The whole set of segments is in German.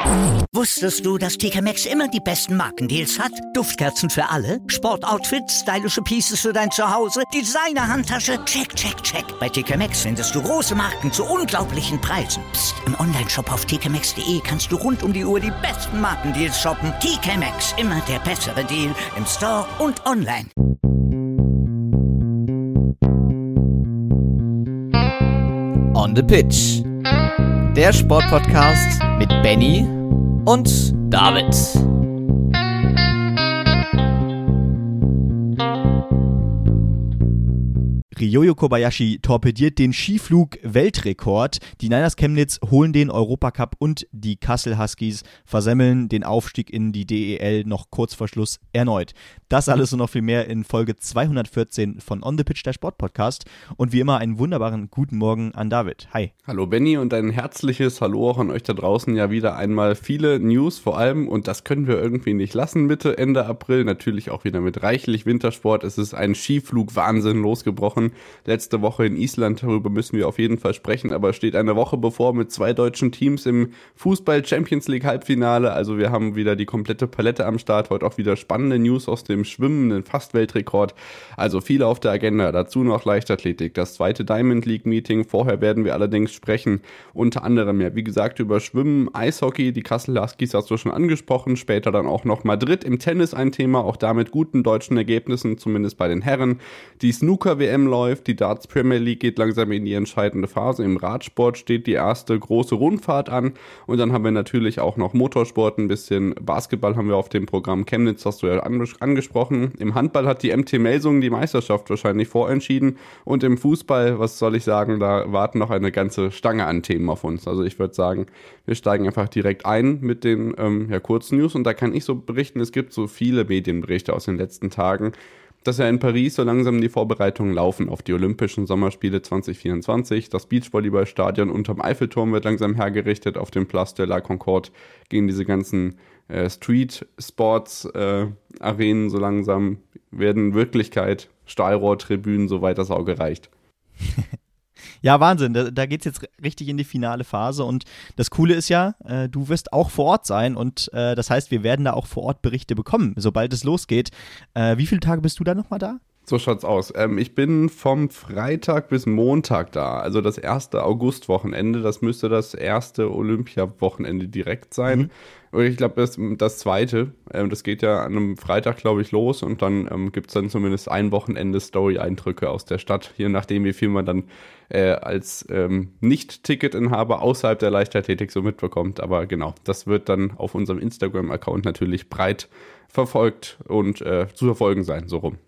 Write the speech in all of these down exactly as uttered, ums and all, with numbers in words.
Wusstest du, dass T K Maxx immer die besten Markendeals hat? Duftkerzen für alle, Sportoutfits, stylische Pieces für dein Zuhause, Designer-Handtasche, check, check, check. Bei T K Maxx findest du große Marken zu unglaublichen Preisen. Psst. Im Onlineshop auf t k maxx punkt d e kannst du rund um die Uhr die besten Markendeals shoppen. T K Maxx, immer der bessere Deal im Store und online. On the Pitch. Der Sportpodcast mit Benny und David. Ryoyo Kobayashi torpediert den Skiflug-Weltrekord. Die Niners Chemnitz holen den Europacup und die Kassel Huskies versemmeln den Aufstieg in die D E L noch kurz vor Schluss erneut. Das alles und noch viel mehr in Folge zweihundertvierzehn von On the Pitch, der Sportpodcast. Und wie immer einen wunderbaren guten Morgen an David. Hi. Hallo Benny und ein herzliches Hallo auch an euch da draußen. Ja, wieder einmal viele News vor allem, und das können wir irgendwie nicht lassen, Mitte, Ende April. Natürlich auch wieder mit reichlich Wintersport. Es ist ein Skiflug-Wahnsinn losgebrochen. Letzte Woche in Island, darüber müssen wir auf jeden Fall sprechen, aber es steht eine Woche bevor mit zwei deutschen Teams im Fußball-Champions-League-Halbfinale. Also wir haben wieder die komplette Palette am Start. Heute auch wieder spannende News aus dem Schwimmen, einen Fast-Weltrekord. Also viele auf der Agenda. Dazu noch Leichtathletik, das zweite Diamond League-Meeting. Vorher werden wir allerdings sprechen, unter anderem ja, wie gesagt, über Schwimmen, Eishockey, die Kassel Huskies hast du schon angesprochen. Später dann auch noch Madrid im Tennis ein Thema, auch da mit guten deutschen Ergebnissen, zumindest bei den Herren. Die Snooker-W M läuft. Die Darts Premier League geht langsam in die entscheidende Phase. Im Radsport steht die erste große Rundfahrt an. Und dann haben wir natürlich auch noch Motorsport, ein bisschen Basketball haben wir auf dem Programm. Chemnitz hast du ja angesprochen. Im Handball hat die M T Melsungen die Meisterschaft wahrscheinlich vorentschieden. Und im Fußball, was soll ich sagen, da warten noch eine ganze Stange an Themen auf uns. Also ich würde sagen, wir steigen einfach direkt ein mit den ähm, ja, Kurznews. Und da kann ich so berichten, es gibt so viele Medienberichte aus den letzten Tagen, dass ja in Paris so langsam die Vorbereitungen laufen auf die Olympischen Sommerspiele zwanzig vierundzwanzig. Das Beachvolleyballstadion unterm Eiffelturm wird langsam hergerichtet. Auf dem Place de la Concorde gehen diese ganzen äh, Street-Sports-Arenen äh, so langsam, werden Wirklichkeit. Stahlrohrtribünen, soweit das Auge reicht. Ja, Wahnsinn, da, da geht's jetzt richtig in die finale Phase, und das Coole ist ja, äh, du wirst auch vor Ort sein, und äh, das heißt, wir werden da auch vor Ort Berichte bekommen, sobald es losgeht. Äh, wie viele Tage bist du da nochmal da? So schaut's aus. Ähm, ich bin vom Freitag bis Montag da, also das erste Augustwochenende, das müsste das erste Olympia-Wochenende direkt sein. Mhm. Und ich glaube, das, das zweite, ähm, das geht ja an einem Freitag, glaube ich, los, und dann ähm, gibt es dann zumindest ein Wochenende Story-Eindrücke aus der Stadt, je nachdem, wie viel man dann äh, als ähm, Nicht-Ticketinhaber außerhalb der Leichtathletik so mitbekommt. Aber genau, das wird dann auf unserem Instagram-Account natürlich breit verfolgt und äh, zu verfolgen sein, so rum.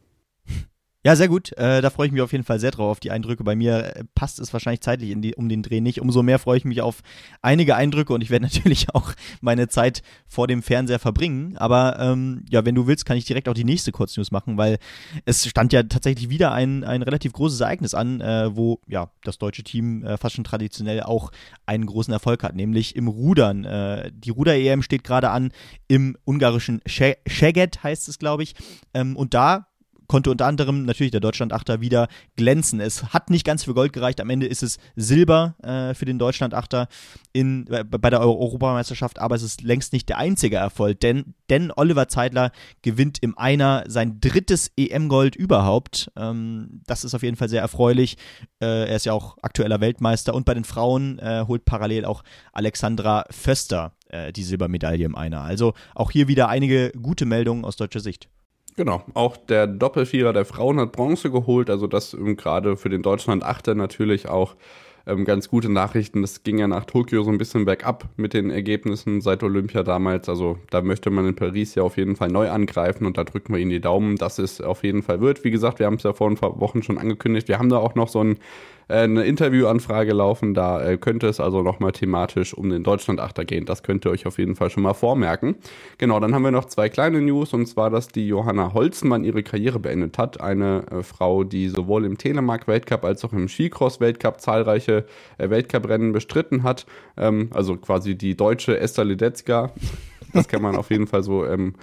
Ja, sehr gut. Äh, da freue ich mich auf jeden Fall sehr drauf, auf die Eindrücke. Bei mir äh, passt es wahrscheinlich zeitlich in die, um den Dreh nicht. Umso mehr freue ich mich auf einige Eindrücke, und ich werde natürlich auch meine Zeit vor dem Fernseher verbringen. Aber ähm, ja, wenn du willst, kann ich direkt auch die nächste Kurznews machen, weil es stand ja tatsächlich wieder ein, ein relativ großes Ereignis an, äh, wo ja das deutsche Team äh, fast schon traditionell auch einen großen Erfolg hat, nämlich im Rudern. Äh, die Ruder-E M steht gerade an im ungarischen Szeged, heißt es, glaube ich. Ähm, und da konnte unter anderem natürlich der Deutschlandachter wieder glänzen. Es hat nicht ganz für Gold gereicht, am Ende ist es Silber äh, für den Deutschlandachter in, äh, bei der Europameisterschaft, aber es ist längst nicht der einzige Erfolg, denn, denn Oliver Zeidler gewinnt im Einer sein drittes E M-Gold überhaupt. Ähm, das ist auf jeden Fall sehr erfreulich. Äh, er ist ja auch aktueller Weltmeister, und bei den Frauen äh, holt parallel auch Alexandra Föster äh, die Silbermedaille im Einer. Also auch hier wieder einige gute Meldungen aus deutscher Sicht. Genau, auch der Doppelvierer der Frauen hat Bronze geholt, also das ähm, gerade für den Deutschlandachter natürlich auch ähm, ganz gute Nachrichten. Das ging ja nach Tokio so ein bisschen bergab mit den Ergebnissen seit Olympia damals, also da möchte man in Paris ja auf jeden Fall neu angreifen, und da drücken wir Ihnen die Daumen, dass es auf jeden Fall wird. Wie gesagt, wir haben es ja vor ein paar Wochen schon angekündigt, wir haben da auch noch so ein eine Interviewanfrage laufen, da äh, könnte es also nochmal thematisch um den Deutschlandachter gehen. Das könnt ihr euch auf jeden Fall schon mal vormerken. Genau, dann haben wir noch zwei kleine News, und zwar, dass die Johanna Holzmann ihre Karriere beendet hat. Eine äh, Frau, die sowohl im Telemark-Weltcup als auch im Skicross-Weltcup zahlreiche äh, Weltcuprennen bestritten hat. Ähm, also quasi die deutsche Esther Ledetzka. Das kann man auf jeden Fall so ähm,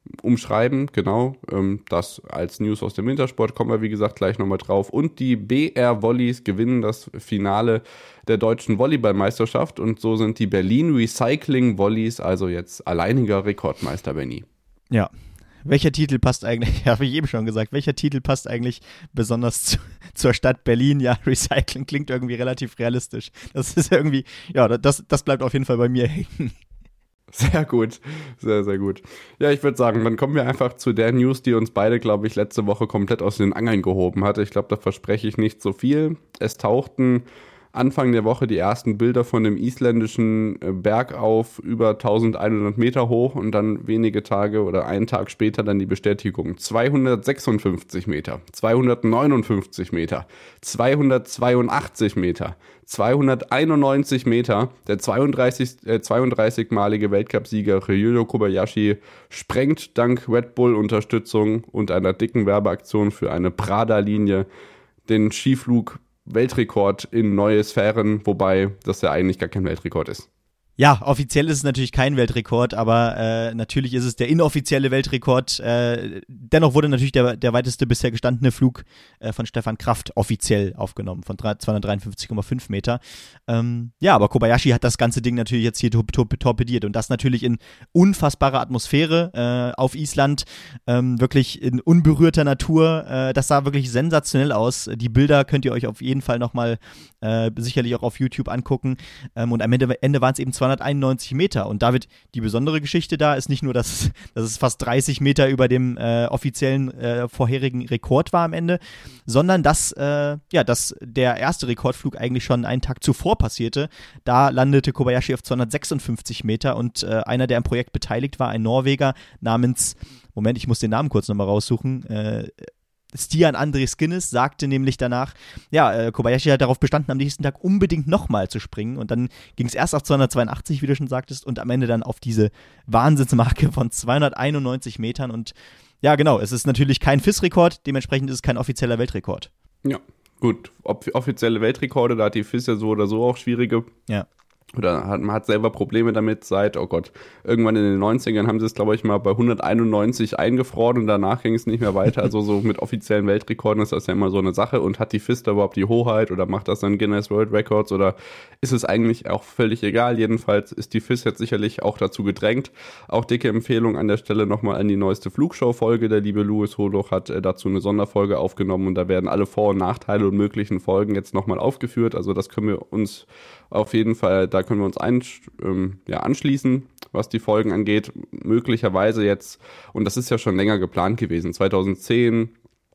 umschreiben, genau. Ähm, das als News aus dem Wintersport, kommen wir wie gesagt gleich nochmal drauf. Und die B R Volleys gewinnen das Finale der deutschen Volleyballmeisterschaft und so sind die Berlin Recycling Volleys also jetzt alleiniger Rekordmeister, Benny. Ja. Welcher Titel passt eigentlich, habe ich eben schon gesagt, welcher Titel passt eigentlich besonders zu, zur Stadt Berlin? Ja, Recycling klingt irgendwie relativ realistisch. Das ist irgendwie, ja, das, das bleibt auf jeden Fall bei mir hängen. Sehr gut, sehr, sehr gut. Ja, ich würde sagen, dann kommen wir einfach zu der News, die uns beide, glaube ich, letzte Woche komplett aus den Angeln gehoben hat. Ich glaube, da verspreche ich nicht so viel. Es tauchten Anfang der Woche die ersten Bilder von dem isländischen Berg auf, über eintausendeinhundert Meter hoch und dann wenige Tage oder einen Tag später dann die Bestätigung. zweihundertsechsundfünfzig Meter, zweihundertneunundfünfzig Meter, zweihundertzweiundachtzig Meter, zweihunderteinundneunzig Meter. Der zweiunddreißig, äh, zweiunddreißig-malige Weltcupsieger Ryuyo Kobayashi sprengt dank Red Bull-Unterstützung und einer dicken Werbeaktion für eine Prada-Linie den Skiflug Weltrekord in neue Sphären, wobei das ja eigentlich gar kein Weltrekord ist. Ja, offiziell ist es natürlich kein Weltrekord, aber äh, natürlich ist es der inoffizielle Weltrekord. Äh, dennoch wurde natürlich der, der weiteste bisher gestandene Flug äh, von Stefan Kraft offiziell aufgenommen, von zweihundertdreiundfünfzig Komma fünf Meter. Ähm, ja, aber Kobayashi hat das ganze Ding natürlich jetzt hier tor- tor- torpediert und das natürlich in unfassbarer Atmosphäre äh, auf Island, ähm, wirklich in unberührter Natur. Äh, das sah wirklich sensationell aus. Die Bilder könnt ihr euch auf jeden Fall nochmal äh, sicherlich auch auf YouTube angucken. Ähm, und am Ende, Ende waren es eben zweihunderteinundneunzig Meter. Und David, die besondere Geschichte da ist nicht nur, dass, dass es fast dreißig Meter über dem äh, offiziellen äh, vorherigen Rekord war am Ende, sondern dass, äh, ja, dass der erste Rekordflug eigentlich schon einen Tag zuvor passierte. Da landete Kobayashi auf zweihundertsechsundfünfzig Meter und äh, einer, der am Projekt beteiligt war, ein Norweger namens, Moment, ich muss den Namen kurz nochmal raussuchen, äh, Stian André Skinnes sagte nämlich danach, ja, äh, Kobayashi hat darauf bestanden, am nächsten Tag unbedingt nochmal zu springen und dann ging es erst auf zweihundertzweiundachtzig, wie du schon sagtest, und am Ende dann auf diese Wahnsinnsmarke von zweihunderteinundneunzig Metern und ja, genau, es ist natürlich kein F I S-Rekord, dementsprechend ist es kein offizieller Weltrekord. Ja, gut, Ob- offizielle Weltrekorde, da hat die F I S ja so oder so auch schwierige. Ja. Oder hat, man hat selber Probleme damit seit, oh Gott, irgendwann in den neunzigern haben sie es, glaube ich, mal bei hunderteinundneunzig eingefroren und danach ging es nicht mehr weiter. Also so mit offiziellen Weltrekorden ist das ja immer so eine Sache. Und hat die F I S da überhaupt die Hoheit oder macht das dann Guinness World Records oder ist es eigentlich auch völlig egal? Jedenfalls ist die F I S jetzt sicherlich auch dazu gedrängt. Auch dicke Empfehlung an der Stelle nochmal an die neueste Flugshow-Folge. Der liebe Louis Holoch hat äh, dazu eine Sonderfolge aufgenommen und da werden alle Vor- und Nachteile und möglichen Folgen jetzt nochmal aufgeführt. Also das können wir uns auf jeden Fall, da können wir uns ein, ähm, ja, anschließen, was die Folgen angeht. Möglicherweise jetzt, und das ist ja schon länger geplant gewesen, zweitausendzehn,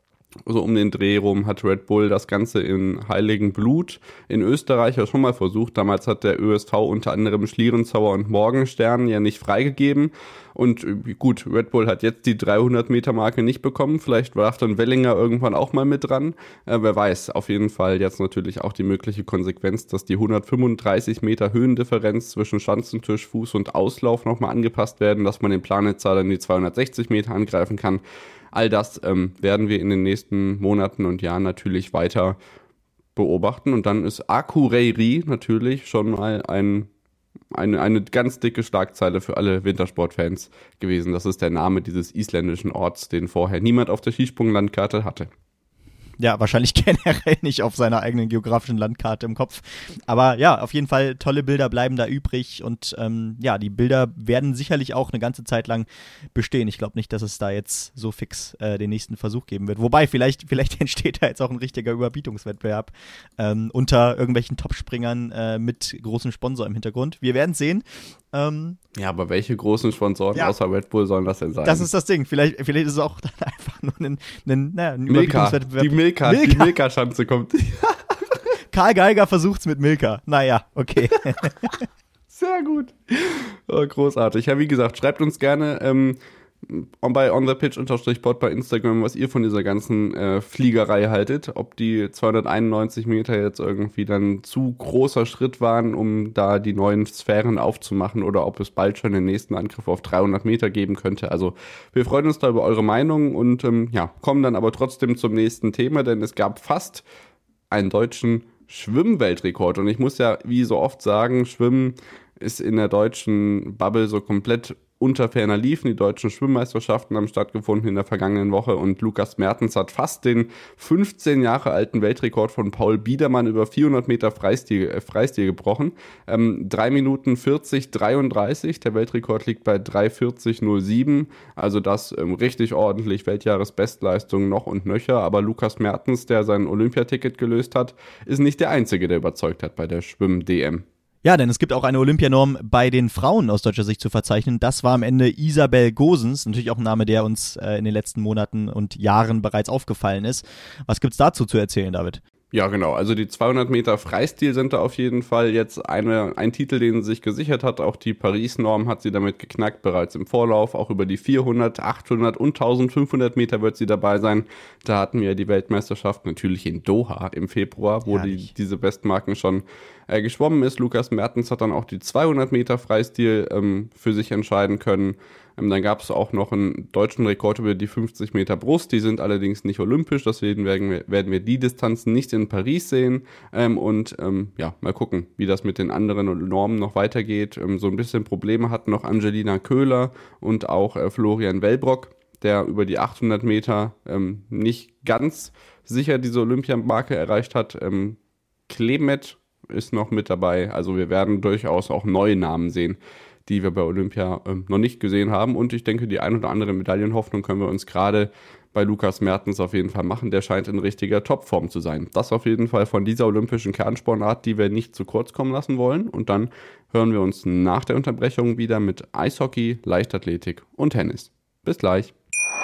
so um den Dreh rum, hat Red Bull das Ganze in Heiligen Blut in Österreich ja schon mal versucht. Damals hat der Ö S V unter anderem Schlierenzauer und Morgenstern ja nicht freigegeben. Und gut, Red Bull hat jetzt die dreihundert-Meter-Marke nicht bekommen. Vielleicht darf dann Wellinger irgendwann auch mal mit dran. Äh, wer weiß, auf jeden Fall jetzt natürlich auch die mögliche Konsequenz, dass die hundertfünfunddreißig Meter Höhendifferenz zwischen Schanzentisch, Fuß und Auslauf nochmal angepasst werden, dass man den Planitzer dann die zweihundertsechzig Meter angreifen kann. All das ähm, werden wir in den nächsten Monaten und Jahren natürlich weiter beobachten. Und dann ist Akureyri natürlich schon mal ein, eine, eine ganz dicke Schlagzeile für alle Wintersportfans gewesen. Das ist der Name dieses isländischen Orts, den vorher niemand auf der Skisprunglandkarte hatte. Ja, wahrscheinlich generell nicht auf seiner eigenen geografischen Landkarte im Kopf. Aber ja, auf jeden Fall tolle Bilder bleiben da übrig und ähm, ja, die Bilder werden sicherlich auch eine ganze Zeit lang bestehen. Ich glaube nicht, dass es da jetzt so fix äh, den nächsten Versuch geben wird. Wobei, vielleicht, vielleicht entsteht da jetzt auch ein richtiger Überbietungswettbewerb ähm, unter irgendwelchen Topspringern äh, mit großem Sponsor im Hintergrund. Wir werden sehen. Ähm, ja, aber welche großen Sponsoren ja, außer Red Bull sollen das denn sein? Das ist das Ding. Vielleicht, vielleicht ist es auch dann einfach nur ein, ein, naja, ein Milka, Überbietungswettbewerb. die Milka, Milka. die Milka-Schanze kommt. Karl Geiger versucht's mit Milka. Naja, okay. Sehr gut. Oh, großartig. Ja, wie gesagt, schreibt uns gerne ähm, bei onthepitch-pod bei Instagram, was ihr von dieser ganzen äh, Fliegerei haltet. Ob die zweihunderteinundneunzig Meter jetzt irgendwie dann zu großer Schritt waren, um da die neuen Sphären aufzumachen oder ob es bald schon den nächsten Angriff auf dreihundert Meter geben könnte. Also wir freuen uns da über eure Meinung und ähm, ja, kommen dann aber trotzdem zum nächsten Thema, denn es gab fast einen deutschen Schwimmweltrekord. Und ich muss ja wie so oft sagen, Schwimmen ist in der deutschen Bubble so komplett unter ferner liefen. Die deutschen Schwimmmeisterschaften haben stattgefunden in der vergangenen Woche und Lukas Mertens hat fast den fünfzehn Jahre alten Weltrekord von Paul Biedermann über vierhundert Meter Freistil, äh, Freistil gebrochen. Ähm, drei Minuten vierzig dreiunddreißig, der Weltrekord liegt bei drei vierzig null sieben, also das ähm, richtig ordentlich, Weltjahresbestleistung noch und nöcher, aber Lukas Mertens, der sein Olympiaticket gelöst hat, ist nicht der Einzige, der überzeugt hat bei der Schwimm-D M. Ja, denn es gibt auch eine Olympianorm bei den Frauen aus deutscher Sicht zu verzeichnen. Das war am Ende Isabel Gosens, natürlich auch ein Name, der uns äh, in den letzten Monaten und Jahren bereits aufgefallen ist. Was gibt's dazu zu erzählen, David? Ja, genau. Also die zweihundert Meter Freistil sind da auf jeden Fall jetzt eine, ein Titel, den sie sich gesichert hat. Auch die Paris-Norm hat sie damit geknackt, bereits im Vorlauf. Auch über die vierhundert, achthundert und eintausendfünfhundert Meter wird sie dabei sein. Da hatten wir die Weltmeisterschaft natürlich in Doha im Februar, wo die, diese Bestmarken schon äh, geschwommen ist. Lukas Mertens hat dann auch die zweihundert Meter Freistil ähm, für sich entscheiden können. Ähm, dann gab es auch noch einen deutschen Rekord über die fünfzig Meter Brust. Die sind allerdings nicht olympisch, deswegen werden wir, werden wir die Distanzen nicht in Paris sehen. Ähm, und ähm, ja, mal gucken, wie das mit den anderen Normen noch weitergeht. Ähm, so ein bisschen Probleme hatten noch Angelina Köhler und auch äh, Florian Wellbrock, der über die achthundert Meter ähm, nicht ganz sicher diese Olympiamarke erreicht hat. Ähm, Klemet ist noch mit dabei. Also wir werden durchaus auch neue Namen sehen, die wir bei Olympia ähm, noch nicht gesehen haben. Und ich denke, die ein oder andere Medaillenhoffnung können wir uns gerade bei Lukas Mertens auf jeden Fall machen. Der scheint in richtiger Topform zu sein. Das auf jeden Fall von dieser olympischen Kernsportart, die wir nicht zu kurz kommen lassen wollen. Und dann hören wir uns nach der Unterbrechung wieder mit Eishockey, Leichtathletik und Tennis. Bis gleich.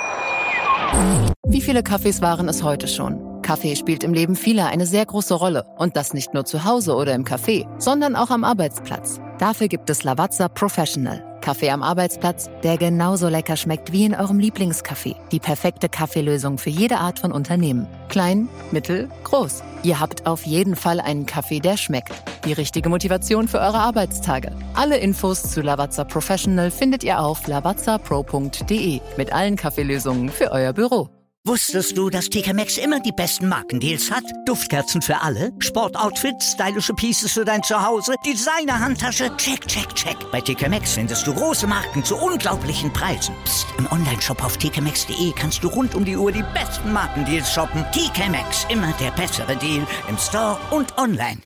Wie viele Kaffees waren es heute schon? Kaffee spielt im Leben vieler eine sehr große Rolle. Und das nicht nur zu Hause oder im Café, sondern auch am Arbeitsplatz. Dafür gibt es Lavazza Professional. Kaffee am Arbeitsplatz, der genauso lecker schmeckt wie in eurem Lieblingscafé. Die perfekte Kaffeelösung für jede Art von Unternehmen. Klein, mittel, groß. Ihr habt auf jeden Fall einen Kaffee, der schmeckt. Die richtige Motivation für eure Arbeitstage. Alle Infos zu Lavazza Professional findet ihr auf lavazza pro punkt de mit allen Kaffeelösungen für euer Büro. Wusstest du, dass T K Maxx immer die besten Markendeals hat? Duftkerzen für alle, Sportoutfits, stylische Pieces für dein Zuhause, Designer-Handtasche, check, check, check. Bei T K Maxx findest du große Marken zu unglaublichen Preisen. Psst. Im Onlineshop auf t k maxx punkt de kannst du rund um die Uhr die besten Markendeals shoppen. T K Maxx, immer der bessere Deal im Store und online.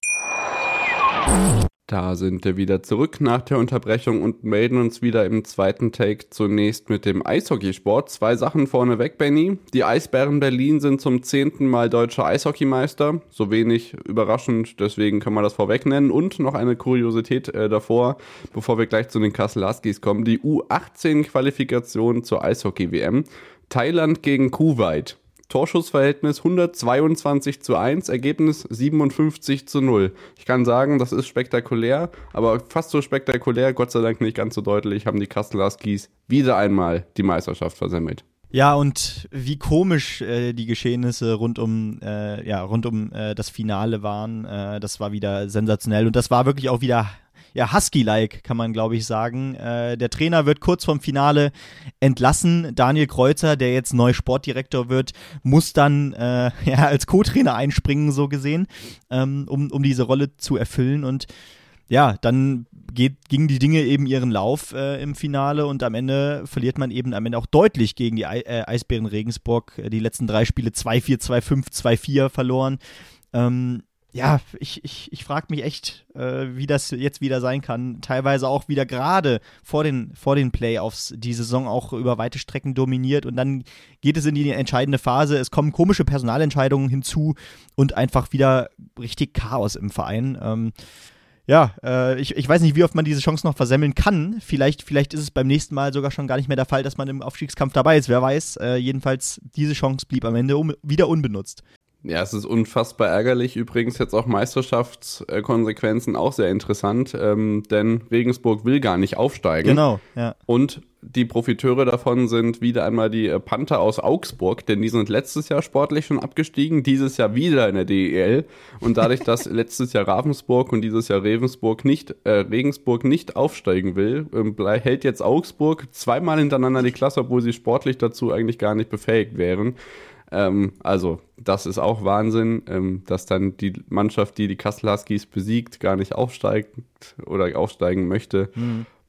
Da sind wir wieder zurück nach der Unterbrechung und melden uns wieder im zweiten Take zunächst mit dem Eishockeysport. Zwei Sachen vorneweg, Benny. Die Eisbären Berlin sind zum zehnten Mal deutscher Eishockeymeister. So wenig überraschend, deswegen kann man das vorweg nennen. Und noch eine Kuriosität äh, davor, bevor wir gleich zu den Kassel Huskies kommen. Die U achtzehn Qualifikation zur Eishockey-W M. Thailand gegen Kuwait. Torschussverhältnis hundertzweiundzwanzig zu eins, Ergebnis siebenundfünfzig zu null. Ich kann sagen, das ist spektakulär, aber fast so spektakulär, Gott sei Dank nicht ganz so deutlich, haben die Kassel Huskies wieder einmal die Meisterschaft versemmelt. Ja, und wie komisch äh, die Geschehnisse rund um äh, ja rund um äh, das Finale waren, äh, das war wieder sensationell und das war wirklich auch wieder ja, Husky-like, kann man, glaube ich, sagen. Äh, der Trainer wird kurz vorm Finale entlassen. Daniel Kreuzer, der jetzt neu Sportdirektor wird, muss dann äh, ja, als Co-Trainer einspringen, so gesehen, ähm, um, um diese Rolle zu erfüllen. Und ja, dann geht, gingen die Dinge eben ihren Lauf äh, im Finale und am Ende verliert man eben am Ende auch deutlich gegen die I- äh, Eisbären Regensburg. Die letzten drei Spiele zwei vier, zwei fünf, zwei vier verloren. Ähm, Ja, ich, ich, ich frage mich echt, äh, wie das jetzt wieder sein kann. Teilweise auch wieder gerade vor den, vor den Playoffs die Saison auch über weite Strecken dominiert und dann geht es in die entscheidende Phase. Es kommen komische Personalentscheidungen hinzu und einfach wieder richtig Chaos im Verein. Ähm, ja, äh, ich, ich weiß nicht, wie oft man diese Chance noch versemmeln kann. Vielleicht, vielleicht ist es beim nächsten Mal sogar schon gar nicht mehr der Fall, dass man im Aufstiegskampf dabei ist. Wer weiß. Äh, jedenfalls, diese Chance blieb am Ende um, wieder unbenutzt. Ja, es ist unfassbar ärgerlich. Übrigens jetzt auch Meisterschaftskonsequenzen auch sehr interessant, ähm, denn Regensburg will gar nicht aufsteigen. Genau, ja. Und die Profiteure davon sind wieder einmal die äh, Panther aus Augsburg, denn die sind letztes Jahr sportlich schon abgestiegen, dieses Jahr wieder in der D E L. Und dadurch, dass letztes Jahr Ravensburg und dieses Jahr Regensburg nicht, äh, Regensburg nicht aufsteigen will, ähm, hält jetzt Augsburg zweimal hintereinander die Klasse, obwohl sie sportlich dazu eigentlich gar nicht befähigt wären. Ähm, also, das ist auch Wahnsinn, ähm, dass dann die Mannschaft, die die Kassel Huskies besiegt, gar nicht aufsteigt oder aufsteigen möchte. Mhm.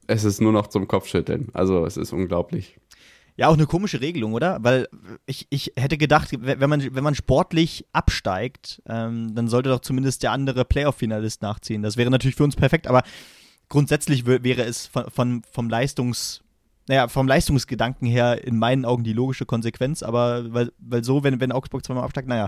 es ist nur noch zum Kopfschütteln. Also es ist unglaublich. Ja, auch eine komische Regelung, oder? Weil ich, ich hätte gedacht, wenn man, wenn man sportlich absteigt, ähm, dann sollte doch zumindest der andere Playoff-Finalist nachziehen. Das wäre natürlich für uns perfekt, aber grundsätzlich w- wäre es von, von, vom Leistungs, naja, vom Leistungsgedanken her in meinen Augen die logische Konsequenz, aber weil, weil so, wenn, wenn Augsburg zweimal absteigt, naja,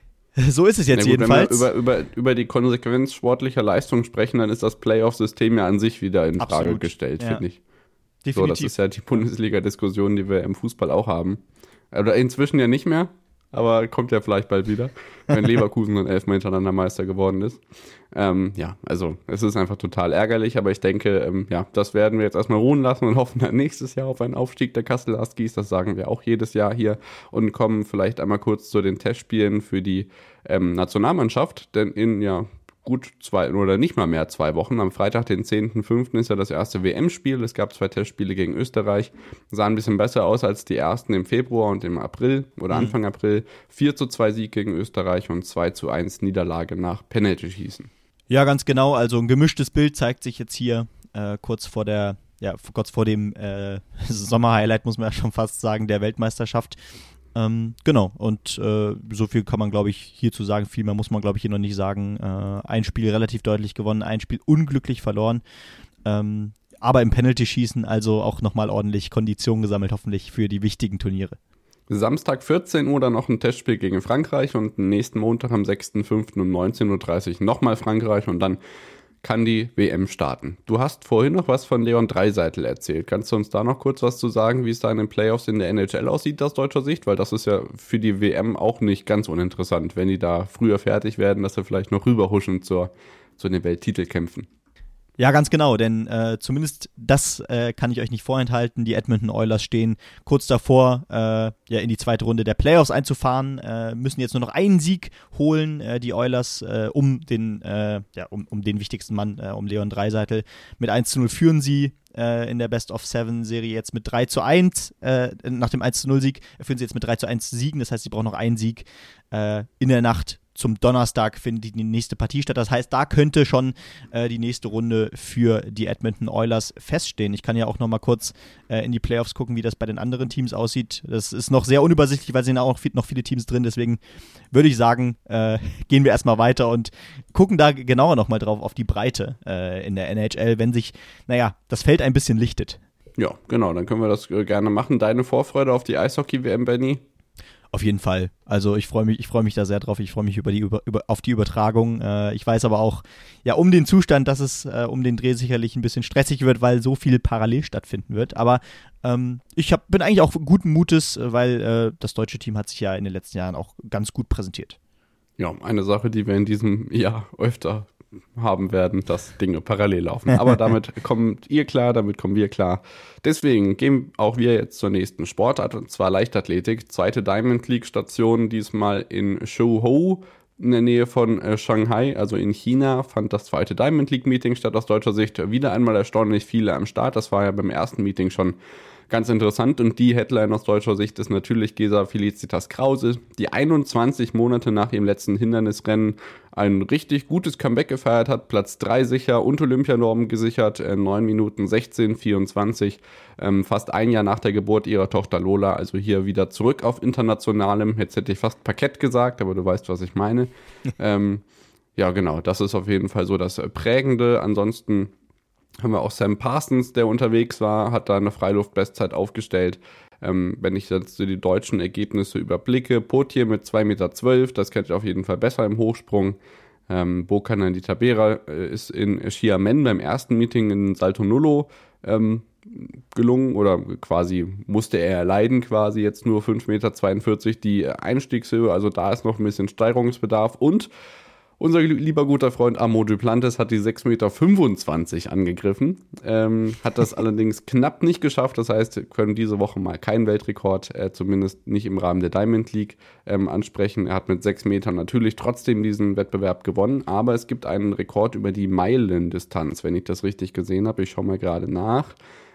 so ist es jetzt Na gut, jedenfalls. Wenn wir über, über, über die Konsequenz sportlicher Leistung sprechen, dann ist das Playoff-System ja an sich wieder in Frage Absolut. gestellt, Ja. finde ich. Definitiv. So, das ist ja die Bundesliga-Diskussion, die wir im Fußball auch haben. Oder inzwischen ja nicht mehr, aber kommt ja vielleicht bald wieder, wenn Leverkusen dann elfmal hintereinander Meister geworden ist. Ähm, ja, also es ist einfach total ärgerlich, aber ich denke, ähm, ja, das werden wir jetzt erstmal ruhen lassen und hoffen dann nächstes Jahr auf einen Aufstieg der Kassel Huskies. Das sagen wir auch jedes Jahr hier und kommen vielleicht einmal kurz zu den Testspielen für die ähm, Nationalmannschaft, denn in ja gut zwei oder nicht mal mehr zwei Wochen. Am Freitag, den zehnten fünften ist ja das erste W M-Spiel. Es gab zwei Testspiele gegen Österreich. Sahen ein bisschen besser aus als die ersten im Februar und im April oder Anfang mhm. April. vier zu zwei Sieg gegen Österreich und zwei zu eins Niederlage nach Penalty-Schießen. Ja, ganz genau. Also ein gemischtes Bild zeigt sich jetzt hier äh, kurz vor der, ja, kurz vor dem äh, Sommerhighlight, muss man ja schon fast sagen, der Weltmeisterschaft. Ähm, genau, und äh, so viel kann man, glaube ich, hierzu sagen. Viel mehr muss man, glaube ich, hier noch nicht sagen. Äh, ein Spiel relativ deutlich gewonnen, ein Spiel unglücklich verloren. Ähm, aber im Penalty-Schießen also auch nochmal ordentlich Kondition gesammelt, hoffentlich für die wichtigen Turniere. Samstag vierzehn Uhr dann noch ein Testspiel gegen Frankreich und nächsten Montag am sechsten fünften um neunzehn Uhr dreißig nochmal Frankreich und dann kann die W M starten. Du hast vorhin noch was von Leon Dreiseitel erzählt. Kannst du uns da noch kurz was zu sagen, wie es da in den Playoffs in der N H L aussieht aus deutscher Sicht? Weil das ist ja für die W M auch nicht ganz uninteressant, wenn die da früher fertig werden, dass sie vielleicht noch rüberhuschen zur, zu den Welttitelkämpfen. Ja, ganz genau, denn äh, zumindest das äh, kann ich euch nicht vorenthalten. Die Edmonton Oilers stehen kurz davor, äh, ja in die zweite Runde der Playoffs einzufahren, äh, müssen jetzt nur noch einen Sieg holen, äh, die Oilers, äh, um den äh, ja um, um den wichtigsten Mann, äh, um Leon Dreiseitel. Mit eins zu null führen sie äh, in der Best-of-Seven-Serie jetzt mit drei zu eins, äh, nach dem eins zu null Sieg führen sie jetzt mit drei zu eins Siegen, das heißt, sie brauchen noch einen Sieg äh, in der Nacht. Zum Donnerstag findet die nächste Partie statt. Das heißt, da könnte schon äh, die nächste Runde für die Edmonton Oilers feststehen. Ich kann ja auch noch mal kurz äh, in die Playoffs gucken, wie das bei den anderen Teams aussieht. Das ist noch sehr unübersichtlich, weil sind auch noch viele Teams drin. Deswegen würde ich sagen, äh, gehen wir erstmal weiter und gucken da genauer noch mal drauf auf die Breite äh, in der N H L, wenn sich, naja, das Feld ein bisschen lichtet. Ja, genau, dann können wir das äh, gerne machen. Deine Vorfreude auf die Eishockey-W M, Benny? Auf jeden Fall. Also ich freue mich, ich freue mich da sehr drauf. Ich freue mich über die über, über, auf die Übertragung. Äh, ich weiß aber auch ja um den Zustand, dass es äh, um den Dreh sicherlich ein bisschen stressig wird, weil so viel parallel stattfinden wird. Aber ähm, ich hab, bin eigentlich auch guten Mutes, weil äh, das deutsche Team hat sich ja in den letzten Jahren auch ganz gut präsentiert. Ja, eine Sache, die wir in diesem Jahr öfter haben werden, dass Dinge parallel laufen. Aber damit kommt ihr klar, damit kommen wir klar. Deswegen gehen auch wir jetzt zur nächsten Sportart, und zwar Leichtathletik. Zweite Diamond League Station, diesmal in Zhou in der Nähe von äh, Shanghai, also in China, fand das zweite Diamond League Meeting statt. Aus deutscher Sicht wieder einmal erstaunlich viele am Start. Das war ja beim ersten Meeting schon ganz interessant, und die Headline aus deutscher Sicht ist natürlich Gesa Felicitas Krause, die einundzwanzig Monate nach ihrem letzten Hindernisrennen ein richtig gutes Comeback gefeiert hat, Platz drei sicher und Olympianorm gesichert, äh, neun Minuten sechzehn vierundzwanzig, ähm, fast ein Jahr nach der Geburt ihrer Tochter Lola, also hier wieder zurück auf internationalem, jetzt hätte ich fast Parkett gesagt, aber du weißt, was ich meine. ähm, ja genau, das ist auf jeden Fall so das Prägende. Ansonsten haben wir auch Sam Parsons, der unterwegs war, hat da eine Freiluft-Bestzeit aufgestellt. Ähm, wenn ich jetzt so die deutschen Ergebnisse überblicke, Potier mit zwei Meter zwölf, das kennt ihr auf jeden Fall besser im Hochsprung. Ähm, Bokanan di Tabera äh, ist in Xiamen beim ersten Meeting in Salto Nullo ähm, gelungen, oder quasi musste er erleiden, quasi jetzt nur fünf Meter zweiundvierzig die Einstiegshöhe, also da ist noch ein bisschen Steigerungsbedarf. Und unser lieber guter Freund Amo Duplantis hat die sechs Meter fünfundzwanzig angegriffen, ähm, hat das allerdings knapp nicht geschafft. Das heißt, wir können diese Woche mal keinen Weltrekord, äh, zumindest nicht im Rahmen der Diamond League, ähm, ansprechen. Er hat mit sechs Metern natürlich trotzdem diesen Wettbewerb gewonnen, aber es gibt einen Rekord über die Meilendistanz, wenn ich das richtig gesehen habe. Ich schaue mal gerade nach.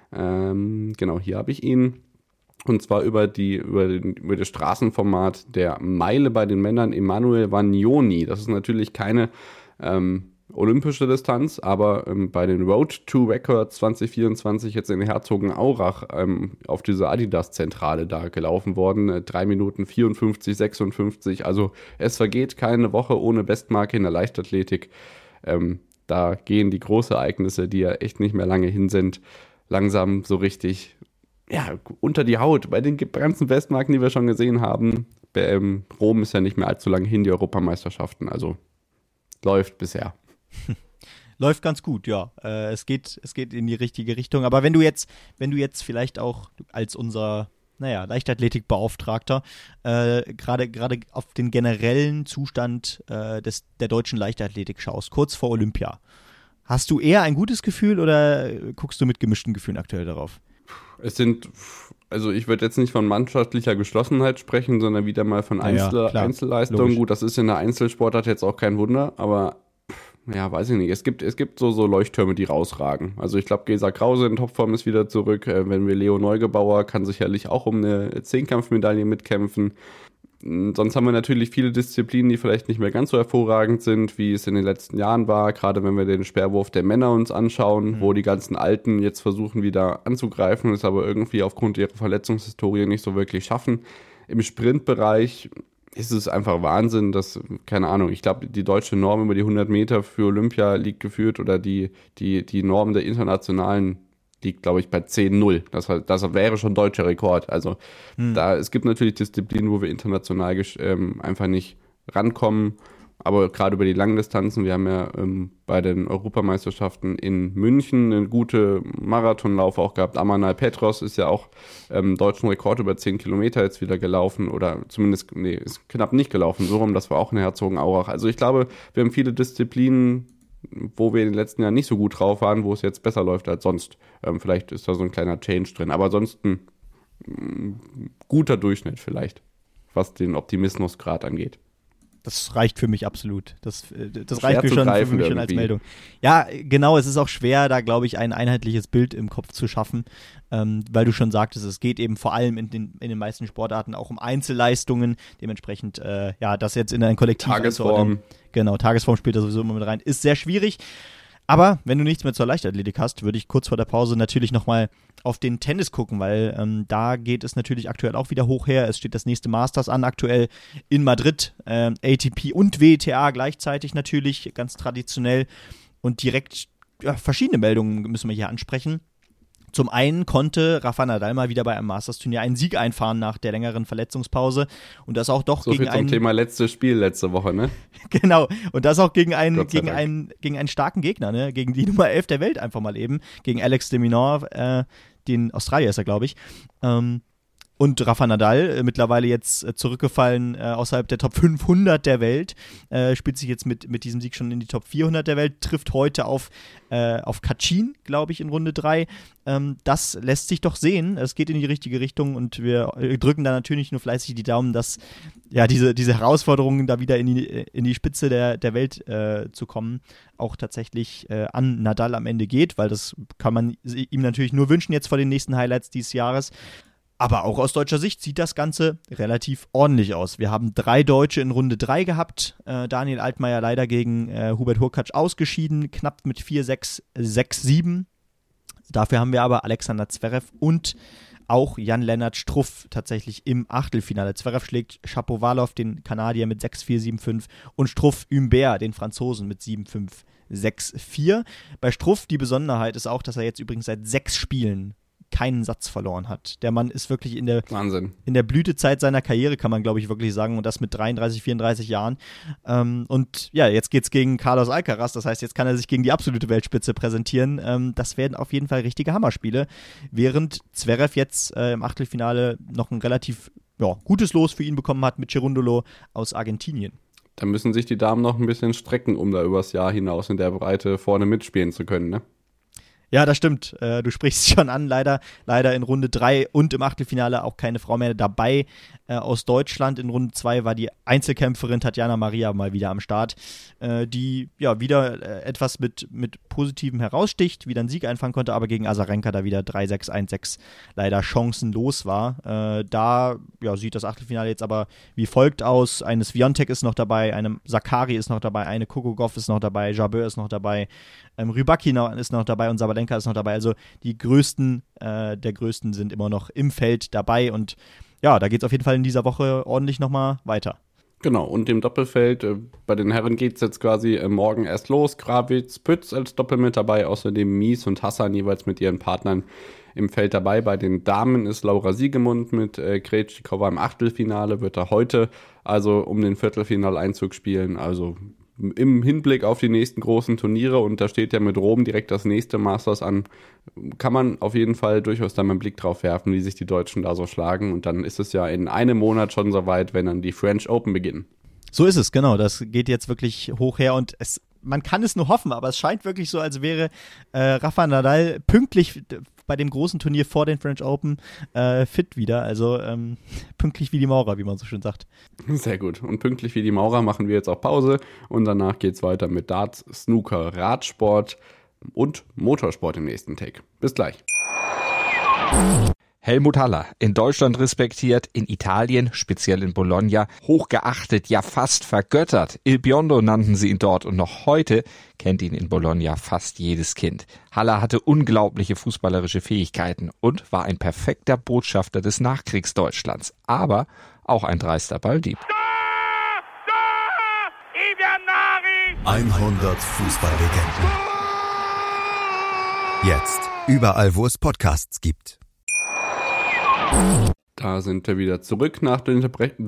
Ähm, genau, hier habe ich ihn. Und zwar über, die, über, den, über das Straßenformat der Meile bei den Männern, Emanuele Vagnoni. Das ist natürlich keine ähm, olympische Distanz, aber ähm, bei den Road to Record zwanzig vierundzwanzig jetzt in Herzogenaurach ähm, auf diese Adidas-Zentrale da gelaufen worden. Äh, drei Minuten vierundfünfzig, sechsundfünfzig. Also es vergeht keine Woche ohne Bestmarke in der Leichtathletik. Ähm, da gehen die Großereignisse, die ja echt nicht mehr lange hin sind, langsam so richtig ja, unter die Haut. Bei den ganzen Bestmarken, die wir schon gesehen haben, ähm, Rom ist ja nicht mehr allzu lange hin, die Europameisterschaften. Also läuft bisher. Läuft ganz gut, ja. Äh, es geht, es geht in die richtige Richtung. Aber wenn du jetzt, wenn du jetzt vielleicht auch als unser, naja, Leichtathletikbeauftragter äh, gerade gerade auf den generellen Zustand äh, des, der deutschen Leichtathletik schaust, kurz vor Olympia, hast du eher ein gutes Gefühl oder guckst du mit gemischten Gefühlen aktuell darauf? Es sind, also ich würde jetzt nicht von mannschaftlicher Geschlossenheit sprechen, sondern wieder mal von Einzel- ja, ja, Einzelleistungen. Gut, das ist in der Einzelsportart jetzt auch kein Wunder, aber ja, weiß ich nicht. Es gibt, es gibt so, so Leuchttürme, die rausragen. Also ich glaube, Gesa Krause in Topform ist wieder zurück. Äh, wenn wir Leo Neugebauer kann sicherlich auch um eine Zehnkampfmedaille mitkämpfen. Sonst haben wir natürlich viele Disziplinen, die vielleicht nicht mehr ganz so hervorragend sind, wie es in den letzten Jahren war. Gerade wenn wir den Speerwurf der Männer uns anschauen, mhm. wo die ganzen Alten jetzt versuchen wieder anzugreifen, es aber irgendwie aufgrund ihrer Verletzungshistorie nicht so wirklich schaffen. Im Sprintbereich ist es einfach Wahnsinn, dass, keine Ahnung, ich glaube, die deutsche Norm über die hundert Meter für Olympia liegt geführt oder die, die, die Norm der internationalen liegt, glaube ich, bei zehn null. Das, das wäre schon deutscher Rekord. Also hm. da, es gibt natürlich Disziplinen, wo wir international ähm, einfach nicht rankommen. Aber gerade über die Langdistanzen, wir haben ja ähm, bei den Europameisterschaften in München einen guten Marathonlauf auch gehabt. Amanal Petros ist ja auch ähm, deutschen Rekord über zehn Kilometer jetzt wieder gelaufen oder zumindest, nee, ist knapp nicht gelaufen. So rum, das war auch in Herzogenaurach. Also ich glaube, wir haben viele Disziplinen, wo wir in den letzten Jahren nicht so gut drauf waren, wo es jetzt besser läuft als sonst. Ähm, vielleicht ist da so ein kleiner Change drin. Aber ansonsten mh, guter Durchschnitt vielleicht, was den Optimismusgrad angeht. Das reicht für mich absolut. Das, das reicht mir schon, für mich schon als Meldung. Ja, genau, es ist auch schwer, da glaube ich, ein einheitliches Bild im Kopf zu schaffen, ähm, weil du schon sagtest, es geht eben vor allem in den, in den meisten Sportarten auch um Einzelleistungen, dementsprechend, äh, ja, das jetzt in ein Kollektiv Tagesform. Genau, Tagesform spielt da sowieso immer mit rein, ist sehr schwierig. Aber wenn du nichts mehr zur Leichtathletik hast, würde ich kurz vor der Pause natürlich nochmal auf den Tennis gucken, weil ähm, da geht es natürlich aktuell auch wieder hoch her. Es steht das nächste Masters an, aktuell in Madrid. Ähm, A T P und W T A gleichzeitig natürlich, ganz traditionell. Und direkt ja, verschiedene Meldungen müssen wir hier ansprechen. Zum einen konnte Rafa Nadal mal wieder bei einem Masters-Turnier einen Sieg einfahren nach der längeren Verletzungspause und das auch doch so gegen viel zum einen... Thema letztes Spiel letzte Woche, ne? Genau, und das auch gegen einen, gegen einen, gegen einen starken Gegner, ne? Gegen die Nummer elf der Welt einfach mal eben, gegen Alex de Minaur, äh, den Australier ist er, glaube ich. Ähm, Und Rafa Nadal, äh, mittlerweile jetzt äh, zurückgefallen äh, außerhalb der Top fünfhundert der Welt, äh, spielt sich jetzt mit, mit diesem Sieg schon in die Top vierhundert der Welt, trifft heute auf, äh, auf Kachin, glaube ich, in Runde drei. Ähm, das lässt sich doch sehen. Es geht in die richtige Richtung und wir äh, drücken da natürlich nur fleißig die Daumen, dass ja diese, diese Herausforderungen, da wieder in die, in die Spitze der, der Welt äh, zu kommen, auch tatsächlich äh, an Nadal am Ende geht, weil das kann man ihm natürlich nur wünschen jetzt vor den nächsten Highlights dieses Jahres. Aber auch aus deutscher Sicht sieht das Ganze relativ ordentlich aus. Wir haben drei Deutsche in Runde drei gehabt. Äh, Daniel Altmaier leider gegen äh, Hubert Hurkacz ausgeschieden, knapp mit vier sechs, sechs sieben. Dafür haben wir aber Alexander Zverev und auch Jan-Lennart Struff tatsächlich im Achtelfinale. Zverev schlägt Shapovalov, den Kanadier, mit sechs vier, sieben fünf und Struff Humbert, den Franzosen, mit sieben fünf, sechs vier. Bei Struff die Besonderheit ist auch, dass er jetzt übrigens seit sechs Spielen keinen Satz verloren hat. Der Mann ist wirklich in der, Wahnsinn. in der Blütezeit seiner Karriere, kann man, glaube ich, wirklich sagen, und das mit dreiunddreißig, vierunddreißig Jahren. Ähm, und ja, jetzt geht's gegen Carlos Alcaraz, das heißt, jetzt kann er sich gegen die absolute Weltspitze präsentieren. Ähm, das werden auf jeden Fall richtige Hammerspiele, während Zverev jetzt äh, im Achtelfinale noch ein relativ ja, gutes Los für ihn bekommen hat mit Cerundolo aus Argentinien. Da müssen sich die Damen noch ein bisschen strecken, um da übers Jahr hinaus in der Breite vorne mitspielen zu können, ne? Ja, das stimmt. Äh, du sprichst schon an, leider, leider in Runde drei und im Achtelfinale auch keine Frau mehr dabei äh, aus Deutschland. In Runde zwei war die Einzelkämpferin Tatjana Maria mal wieder am Start, äh, die ja wieder äh, etwas mit, mit Positivem heraussticht, wieder einen Sieg einfangen konnte, aber gegen Azarenka da wieder drei sechs, eins sechs leider chancenlos war. Äh, da ja, sieht das Achtelfinale jetzt aber wie folgt aus. Eine Swiatek ist noch dabei, eine Sakkari ist noch dabei, eine Kokogov ist noch dabei, Jabeur ist noch dabei, ähm, Rybakina ist noch dabei und Sabalenka ist noch dabei. Also die größten äh, der größten sind immer noch im Feld dabei und ja, da geht es auf jeden Fall in dieser Woche ordentlich nochmal weiter. Genau, und im Doppelfeld, äh, bei den Herren geht es jetzt quasi äh, morgen erst los. Krawitz, Pütz als Doppel mit dabei, außerdem Mies und Hassan jeweils mit ihren Partnern im Feld dabei. Bei den Damen ist Laura Siegemund mit äh, Krejcikova im Achtelfinale, wird er heute also um den Viertelfinaleinzug spielen, also im Hinblick auf die nächsten großen Turniere, und da steht ja mit Rom direkt das nächste Masters an, kann man auf jeden Fall durchaus da mal einen Blick drauf werfen, wie sich die Deutschen da so schlagen, und dann ist es ja in einem Monat schon soweit, wenn dann die French Open beginnen. So ist es, genau, das geht jetzt wirklich hoch her und es man kann es nur hoffen, aber es scheint wirklich so, als wäre äh, Rafa Nadal pünktlich bei dem großen Turnier vor den French Open äh, fit wieder. Also ähm, pünktlich wie die Maurer, wie man so schön sagt. Sehr gut. Und pünktlich wie die Maurer machen wir jetzt auch Pause. Und danach geht es weiter mit Darts, Snooker, Radsport und Motorsport im nächsten Take. Bis gleich. Helmut Haller, in Deutschland respektiert, in Italien, speziell in Bologna, hochgeachtet, ja fast vergöttert. Il Biondo nannten sie ihn dort und noch heute kennt ihn in Bologna fast jedes Kind. Haller hatte unglaubliche fußballerische Fähigkeiten und war ein perfekter Botschafter des Nachkriegsdeutschlands, aber auch ein dreister Balldieb. hundert Fußballlegenden. Jetzt überall, wo es Podcasts gibt. Da sind wir wieder zurück nach der Unterbrechung.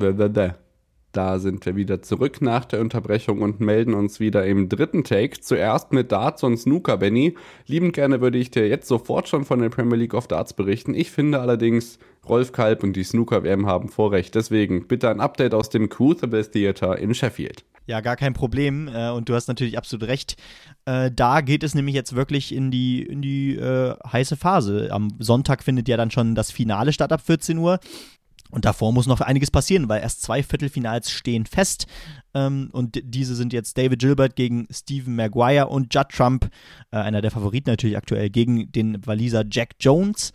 Da sind wir wieder zurück nach der Unterbrechung und melden uns wieder im dritten Take. Zuerst mit Darts und Snooker, Benny. Liebend gerne würde ich dir jetzt sofort schon von der Premier League of Darts berichten. Ich finde allerdings, Rolf Kalb und die Snooker-W M haben Vorrecht. Deswegen bitte ein Update aus dem Crucible Theatre in Sheffield. Ja, gar kein Problem. Äh, und du hast natürlich absolut recht. Äh, da geht es nämlich jetzt wirklich in die, in die äh, heiße Phase. Am Sonntag findet ja dann schon das Finale statt ab vierzehn Uhr. Und davor muss noch einiges passieren, weil erst zwei Viertelfinals stehen fest. Ähm, und diese sind jetzt David Gilbert gegen Stephen Maguire und Judd Trump, äh, einer der Favoriten natürlich aktuell, gegen den Waliser Jack Jones.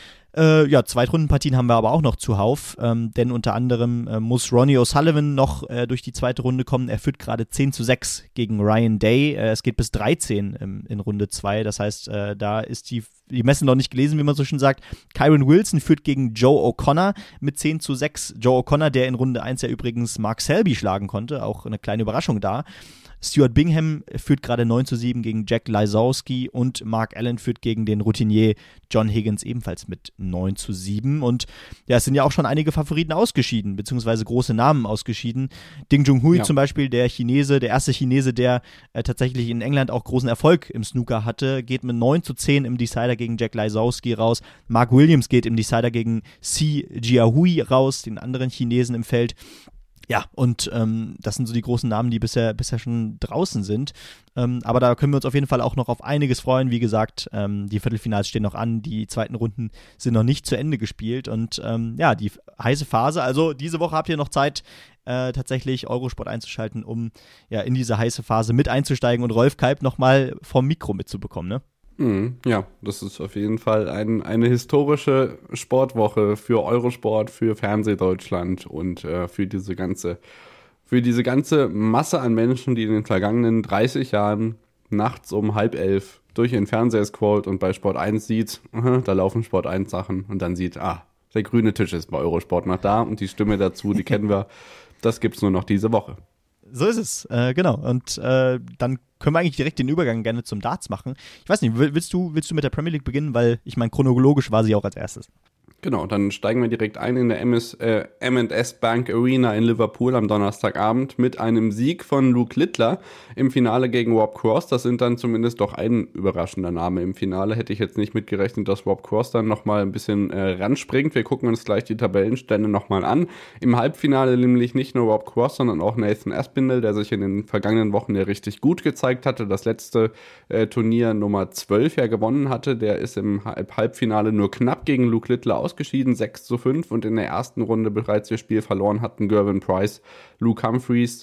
Äh, ja, Zweitrundenpartien haben wir aber auch noch zuhauf, ähm, denn unter anderem äh, muss Ronnie O'Sullivan noch äh, durch die zweite Runde kommen. Er führt gerade zehn zu sechs gegen Ryan Day. Äh, es geht bis dreizehn ähm, in Runde zwei, das heißt, äh, da ist die, die Messe noch nicht gelesen, wie man so schön sagt. Kyron Wilson führt gegen Joe O'Connor mit zehn zu sechs. Joe O'Connor, der in Runde eins ja übrigens Mark Selby schlagen konnte, auch eine kleine Überraschung da. Stuart Bingham führt gerade neun zu sieben gegen Jack Lisowski und Mark Allen führt gegen den Routinier John Higgins ebenfalls mit neun zu sieben. Und ja, es sind ja auch schon einige Favoriten ausgeschieden, beziehungsweise große Namen ausgeschieden. Ding Junhui ja. zum Beispiel, der Chinese, der erste Chinese, der äh, tatsächlich in England auch großen Erfolg im Snooker hatte, geht mit neun zu zehn im Decider gegen Jack Lisowski raus. Mark Williams geht im Decider gegen Si Jiahui raus, den anderen Chinesen im Feld. Ja, und ähm, das sind so die großen Namen, die bisher, bisher schon draußen sind. Ähm, aber da können wir uns auf jeden Fall auch noch auf einiges freuen. Wie gesagt, ähm, die Viertelfinals stehen noch an, die zweiten Runden sind noch nicht zu Ende gespielt. Und ähm, ja, die heiße Phase. Also diese Woche habt ihr noch Zeit, äh, tatsächlich Eurosport einzuschalten, um ja in diese heiße Phase mit einzusteigen und Rolf Kalb nochmal vom Mikro mitzubekommen, ne? Mm, ja, das ist auf jeden Fall ein, eine historische Sportwoche für Eurosport, für Fernsehdeutschland und äh, für diese ganze, für diese ganze Masse an Menschen, die in den vergangenen dreißig Jahren nachts um halb elf durch den Fernseher scrollt und bei Sport eins sieht, aha, da laufen Sport eins Sachen und dann sieht, ah, der grüne Tisch ist bei Eurosport noch da und die Stimme dazu, die kennen wir, das gibt's nur noch diese Woche. So ist es, äh, genau. Und äh, dann können wir eigentlich direkt den Übergang gerne zum Darts machen. Ich weiß nicht, willst du, willst du mit der Premier League beginnen? Weil ich meine, chronologisch war sie auch als erstes. Genau, dann steigen wir direkt ein in der M und S Bank Arena in Liverpool am Donnerstagabend mit einem Sieg von Luke Littler im Finale gegen Rob Cross. Das sind dann zumindest doch ein überraschender Name im Finale. Hätte ich jetzt nicht mitgerechnet, dass Rob Cross dann nochmal ein bisschen äh, ranspringt. Wir gucken uns gleich die Tabellenstände nochmal an. Im Halbfinale nämlich nicht nur Rob Cross, sondern auch Nathan Aspinall, der sich in den vergangenen Wochen ja richtig gut gezeigt hatte. Das letzte äh, Turnier Nummer zwölf ja gewonnen hatte. Der ist im Halbfinale nur knapp gegen Luke Littler aus geschieden, sechs zu fünf, und in der ersten Runde bereits ihr Spiel verloren hatten Gervin Price, Luke Humphreys.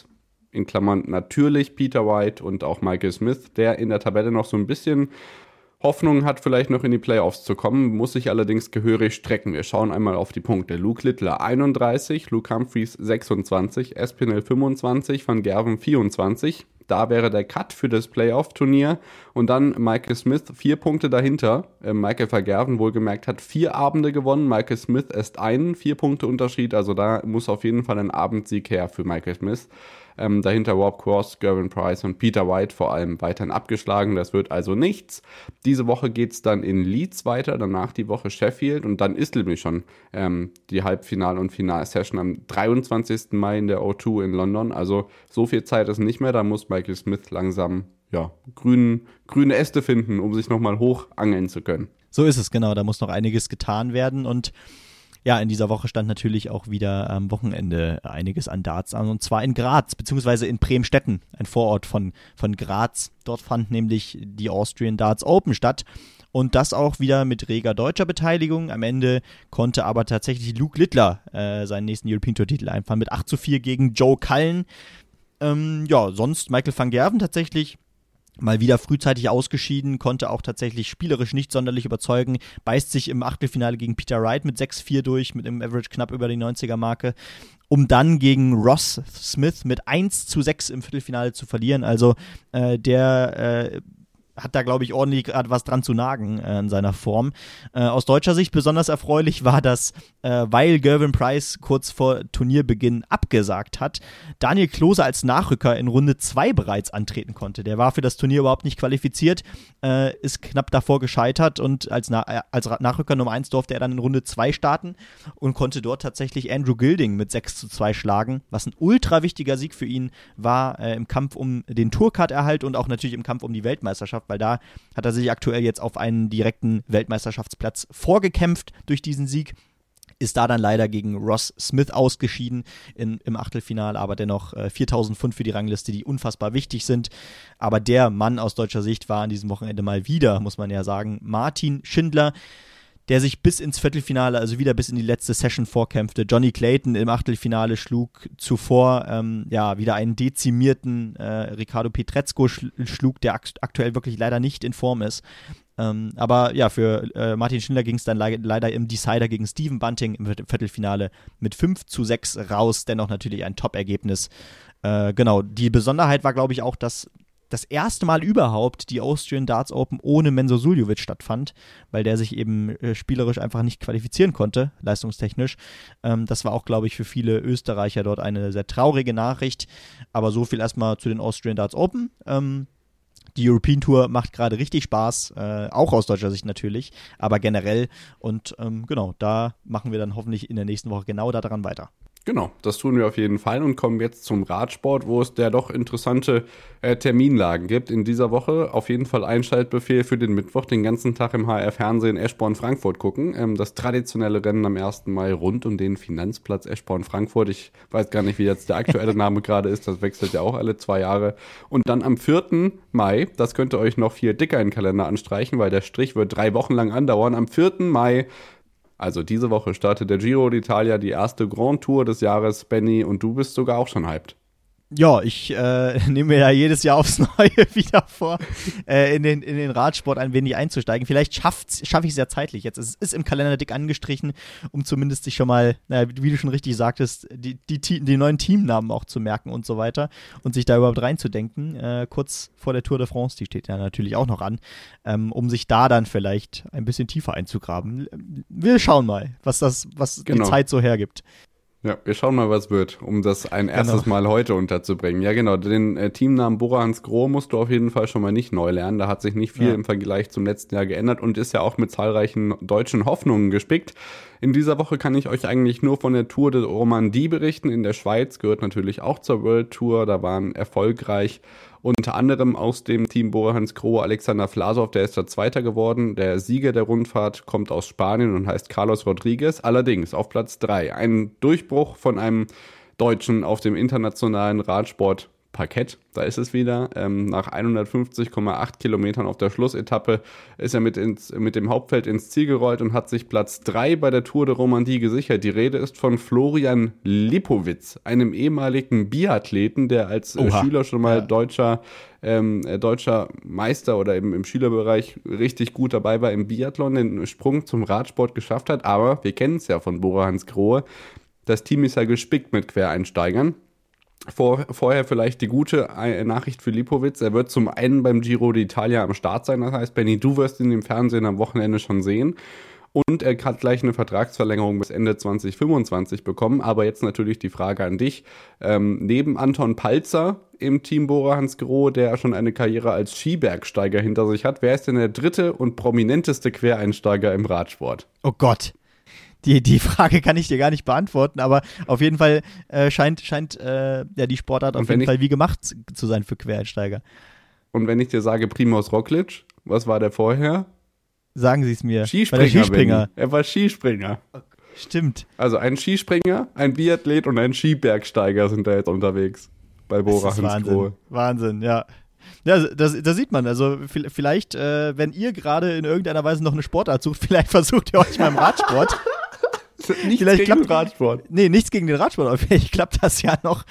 in Klammern natürlich Peter Wright und auch Michael Smith, der in der Tabelle noch so ein bisschen Hoffnung hat, vielleicht noch in die Playoffs zu kommen, muss sich allerdings gehörig strecken. Wir schauen einmal auf die Punkte. Luke Littler einunddreißig, Luke Humphries sechsundzwanzig, Espinel fünfundzwanzig, Van Gerven vierundzwanzig. Da wäre der Cut für das Playoff-Turnier. Und dann Michael Smith, vier Punkte dahinter. Äh, Michael van Gerven, wohlgemerkt, hat vier Abende gewonnen. Michael Smith erst einen, vier Punkte Unterschied. Also da muss auf jeden Fall ein Abendsieg her für Michael Smith. Ähm, dahinter Rob Cross, Gervin Price und Peter Wright vor allem weiterhin abgeschlagen. Das wird also nichts. Diese Woche geht es dann in Leeds weiter, danach die Woche Sheffield und dann ist nämlich schon ähm, die Halbfinal- und Finalsession am dreiundzwanzigsten Mai in der O zwei in London. Also so viel Zeit ist nicht mehr, da muss Michael Smith langsam ja, grün, grüne Äste finden, um sich nochmal hochangeln zu können. So ist es, genau. Da muss noch einiges getan werden und ja, in dieser Woche stand natürlich auch wieder am Wochenende einiges an Darts an, und zwar in Graz, beziehungsweise in Bremstetten, ein Vorort von, von Graz. Dort fand nämlich die Austrian Darts Open statt und das auch wieder mit reger deutscher Beteiligung. Am Ende konnte aber tatsächlich Luke Littler äh, seinen nächsten European Tour Titel einfahren mit acht zu vier gegen Joe Cullen. Ähm, ja, sonst Michael van Gerven tatsächlich mal wieder frühzeitig ausgeschieden, konnte auch tatsächlich spielerisch nicht sonderlich überzeugen, beißt sich im Achtelfinale gegen Peter Wright mit sechs vier durch, mit einem Average knapp über die neunziger-Marke, um dann gegen Ross Smith mit eins zu sechs im Viertelfinale zu verlieren. Also äh, der äh, hat da, glaube ich, ordentlich gerade was dran zu nagen äh, in seiner Form. Äh, aus deutscher Sicht besonders erfreulich war, dass, äh, weil Gervin Price kurz vor Turnierbeginn abgesagt hat, Daniel Klose als Nachrücker in Runde zwei bereits antreten konnte. Der war für das Turnier überhaupt nicht qualifiziert, äh, ist knapp davor gescheitert und als, Na- äh, als Nachrücker Nummer eins durfte er dann in Runde zwei starten und konnte dort tatsächlich Andrew Gilding mit sechs zu zwei schlagen, was ein ultra wichtiger Sieg für ihn war äh, im Kampf um den Tourcard-Erhalt und auch natürlich im Kampf um die Weltmeisterschaft, weil da hat er sich aktuell jetzt auf einen direkten Weltmeisterschaftsplatz vorgekämpft durch diesen Sieg. Ist da dann leider gegen Ross Smith ausgeschieden in, im Achtelfinale, aber dennoch äh, viertausendfünf für die Rangliste, die unfassbar wichtig sind. Aber der Mann aus deutscher Sicht war an diesem Wochenende mal wieder, muss man ja sagen, Martin Schindler, der sich bis ins Viertelfinale, also wieder bis in die letzte Session vorkämpfte. Johnny Clayton im Achtelfinale schlug zuvor ähm, ja wieder einen dezimierten äh, Ricardo Pietrezco schl- schlug, der akt- aktuell wirklich leider nicht in Form ist. Ähm, aber ja, für äh, Martin Schindler ging es dann le- leider im Decider gegen Stephen Bunting im Viertelfinale mit fünf zu sechs raus. Dennoch natürlich ein Top-Ergebnis. Äh, genau, die Besonderheit war, glaube ich, auch, dass das erste Mal überhaupt die Austrian Darts Open ohne Menzo Suljovic stattfand, weil der sich eben äh, spielerisch einfach nicht qualifizieren konnte, leistungstechnisch. Ähm, das war auch, glaube ich, für viele Österreicher dort eine sehr traurige Nachricht. Aber so viel erstmal zu den Austrian Darts Open. Ähm, die European Tour macht gerade richtig Spaß, äh, auch aus deutscher Sicht natürlich, aber generell. Und ähm, genau, da machen wir dann hoffentlich in der nächsten Woche genau daran weiter. Genau, das tun wir auf jeden Fall und kommen jetzt zum Radsport, wo es der doch interessante äh, Terminlagen gibt. In dieser Woche auf jeden Fall Einschaltbefehl für den Mittwoch, den ganzen Tag im H R-Fernsehen Eschborn-Frankfurt gucken. Ähm, das traditionelle Rennen am ersten Mai rund um den Finanzplatz Eschborn-Frankfurt. Ich weiß gar nicht, wie jetzt der aktuelle Name gerade ist, das wechselt ja auch alle zwei Jahre. Und dann am vierten Mai, das könnt ihr euch noch viel dicker in den Kalender anstreichen, weil der Strich wird drei Wochen lang andauern. Am vierten Mai, also diese Woche, startet der Giro d'Italia, die erste Grand Tour des Jahres, Benny, und du bist sogar auch schon hyped. Ja, ich äh, nehme mir ja jedes Jahr aufs Neue wieder vor, äh, in, den, in den Radsport ein wenig einzusteigen. Vielleicht schaffe ich es ja zeitlich jetzt. Es ist im Kalender dick angestrichen, um zumindest sich schon mal, naja, wie du schon richtig sagtest, die, die, die neuen Teamnamen auch zu merken und so weiter und sich da überhaupt reinzudenken. Äh, kurz vor der Tour de France, die steht ja natürlich auch noch an, ähm, um sich da dann vielleicht ein bisschen tiefer einzugraben. Wir schauen mal, was, das, was genau. die Zeit so hergibt. Ja, wir schauen mal, was wird, um das ein erstes genau. Mal heute unterzubringen. Ja, genau, den äh, Teamnamen Bora Hansgrohe musst du auf jeden Fall schon mal nicht neu lernen. Da hat sich nicht viel ja. im Vergleich zum letzten Jahr geändert und ist ja auch mit zahlreichen deutschen Hoffnungen gespickt. In dieser Woche kann ich euch eigentlich nur von der Tour de Romandie berichten. In der Schweiz gehört natürlich auch zur World Tour. Da waren erfolgreich unter anderem aus dem Team Bora Hansgrohe Alexander Vlasov, der ist da Zweiter geworden. Der Sieger der Rundfahrt kommt aus Spanien und heißt Carlos Rodriguez. Allerdings auf Platz drei. Ein Durchbruch von einem Deutschen auf dem internationalen Radsport Parkett, da ist es wieder. Ähm, nach hundertfünfzig Komma acht Kilometern auf der Schlussetappe ist er mit, ins, mit dem Hauptfeld ins Ziel gerollt und hat sich Platz drei bei der Tour de Romandie gesichert. Die Rede ist von Florian Lipowitz, einem ehemaligen Biathleten, der als äh, Schüler schon mal ja. deutscher, ähm, äh, deutscher Meister oder eben im Schülerbereich richtig gut dabei war im Biathlon, den Sprung zum Radsport geschafft hat. Aber wir kennen es ja von Bora Hansgrohe, das Team ist ja gespickt mit Quereinsteigern. Vor, vorher vielleicht die gute Nachricht für Lipowitz. Er wird zum einen beim Giro d'Italia am Start sein. Das heißt, Benny, du wirst ihn im Fernsehen am Wochenende schon sehen. Und er hat gleich eine Vertragsverlängerung bis Ende zwanzig fünfundzwanzig bekommen. Aber jetzt natürlich die Frage an dich. Ähm, neben Anton Palzer im Team Bora Hansgrohe, der schon eine Karriere als Skibergsteiger hinter sich hat, wer ist denn der dritte und prominenteste Quereinsteiger im Radsport? Oh Gott. Die, die Frage kann ich dir gar nicht beantworten, aber auf jeden Fall äh, scheint, scheint äh, ja, die Sportart auf jeden ich, Fall wie gemacht zu sein für Quereinsteiger. Und wenn ich dir sage Primož Roglič, was war der vorher? Sagen Sie es mir. Skispringer. War der Skispringer. Er war Skispringer. Stimmt. Also ein Skispringer, ein Biathlet und ein Skibergsteiger sind da jetzt unterwegs bei Bora Hansgrohe. Wahnsinn. Wahnsinn, ja. Ja, das, das sieht man. Also vielleicht, äh, wenn ihr gerade in irgendeiner Weise noch eine Sportart sucht, vielleicht versucht ihr euch mal im Radsport. Nichts vielleicht gegen klappt, den Radsport. Nee, nichts gegen den Radsport, aber vielleicht klappt das ja noch.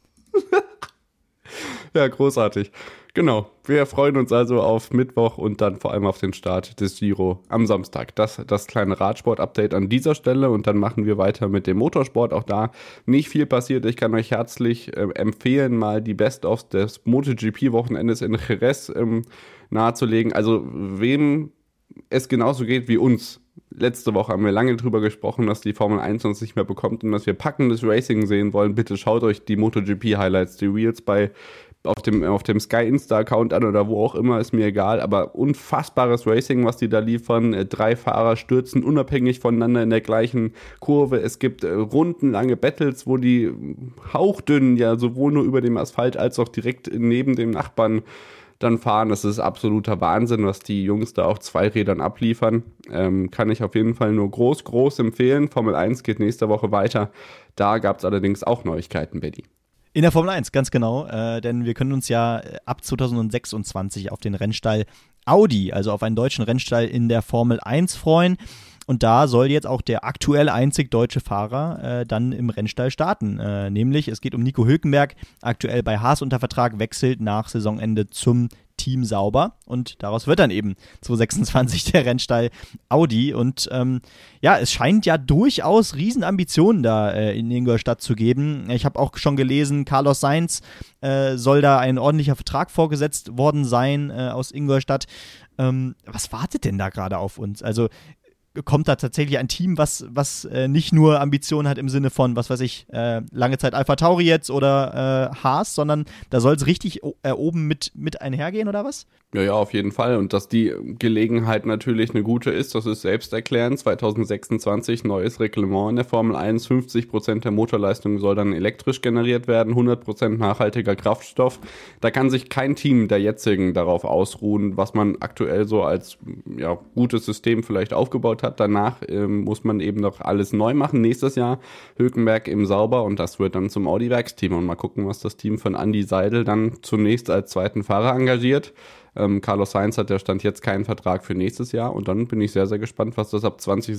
Ja, großartig. Genau, wir freuen uns also auf Mittwoch und dann vor allem auf den Start des Giro am Samstag. Das, das kleine Radsport-Update an dieser Stelle und dann machen wir weiter mit dem Motorsport. Auch da nicht viel passiert. Ich kann euch herzlich äh, empfehlen, mal die Best-ofs des MotoGP-Wochenendes in Jerez ähm, nahezulegen. Also wem es genauso geht wie uns. Letzte Woche haben wir lange drüber gesprochen, dass die Formel eins uns nicht mehr bekommt und dass wir packendes Racing sehen wollen. Bitte schaut euch die MotoGP-Highlights, die Reels bei auf dem, auf dem Sky Insta-Account an oder wo auch immer, ist mir egal, aber unfassbares Racing, was die da liefern. Drei Fahrer stürzen unabhängig voneinander in der gleichen Kurve. Es gibt äh, rundenlange Battles, wo die hauchdünn ja sowohl nur über dem Asphalt als auch direkt neben dem Nachbarn dann fahren. Das ist absoluter Wahnsinn, was die Jungs da auf zwei Rädern abliefern. Ähm, kann ich auf jeden Fall nur groß, groß empfehlen. Formel eins geht nächste Woche weiter. Da gab es allerdings auch Neuigkeiten, Betty. In der Formel eins, ganz genau, äh, denn wir können uns ja ab zwanzig sechsundzwanzig auf den Rennstall Audi, also auf einen deutschen Rennstall in der Formel eins freuen. Und da soll jetzt auch der aktuell einzig deutsche Fahrer äh, dann im Rennstall starten. Äh, nämlich, es geht um Nico Hülkenberg, aktuell bei Haas unter Vertrag, wechselt nach Saisonende zum Team Sauber. Und daraus wird dann eben zwanzig sechsundzwanzig der Rennstall Audi. Und ähm, ja, es scheint ja durchaus Riesenambitionen da äh, in Ingolstadt zu geben. Ich habe auch schon gelesen, Carlos Sainz äh, soll da ein ordentlicher Vertrag vorgesetzt worden sein äh, aus Ingolstadt. Ähm, was wartet denn da gerade auf uns? Also kommt da tatsächlich ein Team, was, was äh, nicht nur Ambitionen hat im Sinne von, was weiß ich, äh, lange Zeit Alpha Tauri jetzt oder äh, Haas, sondern da soll es richtig o- äh, oben mit, mit einhergehen oder was? Ja, ja, auf jeden Fall. Und dass die Gelegenheit natürlich eine gute ist, das ist selbsterklärend. zwanzig sechsundzwanzig, neues Reglement in der Formel eins. fünfzig Prozent der Motorleistung soll dann elektrisch generiert werden, hundert Prozent nachhaltiger Kraftstoff. Da kann sich kein Team der jetzigen darauf ausruhen, was man aktuell so als ja, gutes System vielleicht aufgebaut hat. Danach ähm, muss man eben noch alles neu machen. Nächstes Jahr Hülkenberg im Sauber und das wird dann zum Audi-Werksteam. Und mal gucken, was das Team von Andy Seidel dann zunächst als zweiten Fahrer engagiert. Ähm, Carlos Sainz hat ja Stand jetzt keinen Vertrag für nächstes Jahr und dann bin ich sehr, sehr gespannt, was das ab zwanzig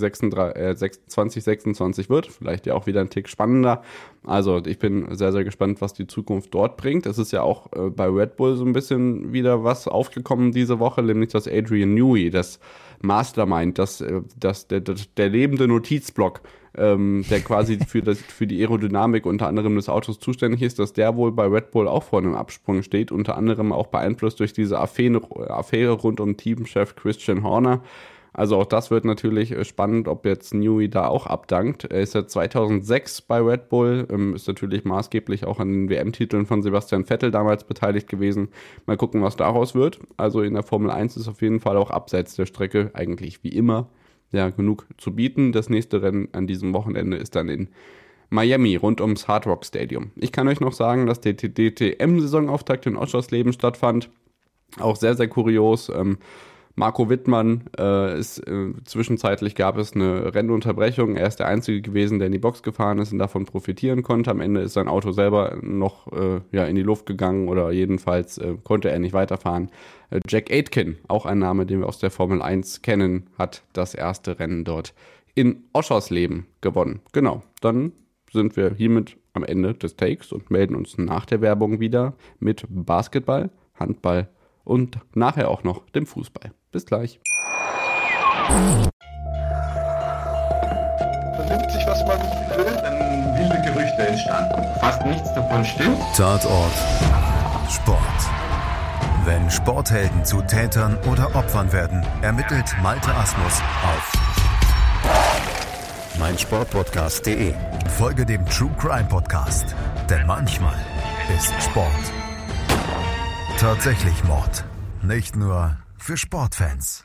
sechsundzwanzig wird. Vielleicht ja auch wieder ein Tick spannender. Also ich bin sehr, sehr gespannt, was die Zukunft dort bringt. Es ist ja auch äh, bei Red Bull so ein bisschen wieder was aufgekommen diese Woche, nämlich dass Adrian Newey, das Mastermind, das, das, der, der, der lebende Notizblock, ähm, der quasi für, das, für die Aerodynamik unter anderem des Autos zuständig ist, dass der wohl bei Red Bull auch vor einem Absprung steht, unter anderem auch beeinflusst durch diese Affäre, Affäre rund um Teamchef Christian Horner. Also auch das wird natürlich spannend, ob jetzt Newey da auch abdankt. Er ist ja zweitausendsechs bei Red Bull, ist natürlich maßgeblich auch an den W M-Titeln von Sebastian Vettel damals beteiligt gewesen. Mal gucken, was daraus wird. Also in der Formel eins ist auf jeden Fall auch abseits der Strecke eigentlich wie immer ja genug zu bieten. Das nächste Rennen an diesem Wochenende ist dann in Miami rund ums Hard Rock Stadium. Ich kann euch noch sagen, dass der D T M-Saisonauftakt in Oschersleben stattfand. Auch sehr, sehr kurios. Ähm, Marco Wittmann äh, ist äh, zwischenzeitlich gab es eine Rennunterbrechung. Er ist der Einzige gewesen, der in die Box gefahren ist und davon profitieren konnte. Am Ende ist sein Auto selber noch äh, ja, in die Luft gegangen oder jedenfalls äh, konnte er nicht weiterfahren. Äh, Jack Aitken, auch ein Name, den wir aus der Formel eins kennen, hat das erste Rennen dort in Oschersleben gewonnen. Genau, dann sind wir hiermit am Ende des Takes und melden uns nach der Werbung wieder mit Basketball, Handball und nachher auch noch dem Fußball. Bis gleich. Vernimmt sich, was man will, dann wilde Gerüchte entstanden. Fast nichts davon stimmt. Tatort Sport. Wenn Sporthelden zu Tätern oder Opfern werden, ermittelt Malte Asmus auf meinsportpodcast punkt de. Folge dem True Crime Podcast, denn manchmal ist Sport tatsächlich Mord. Nicht nur für Sportfans.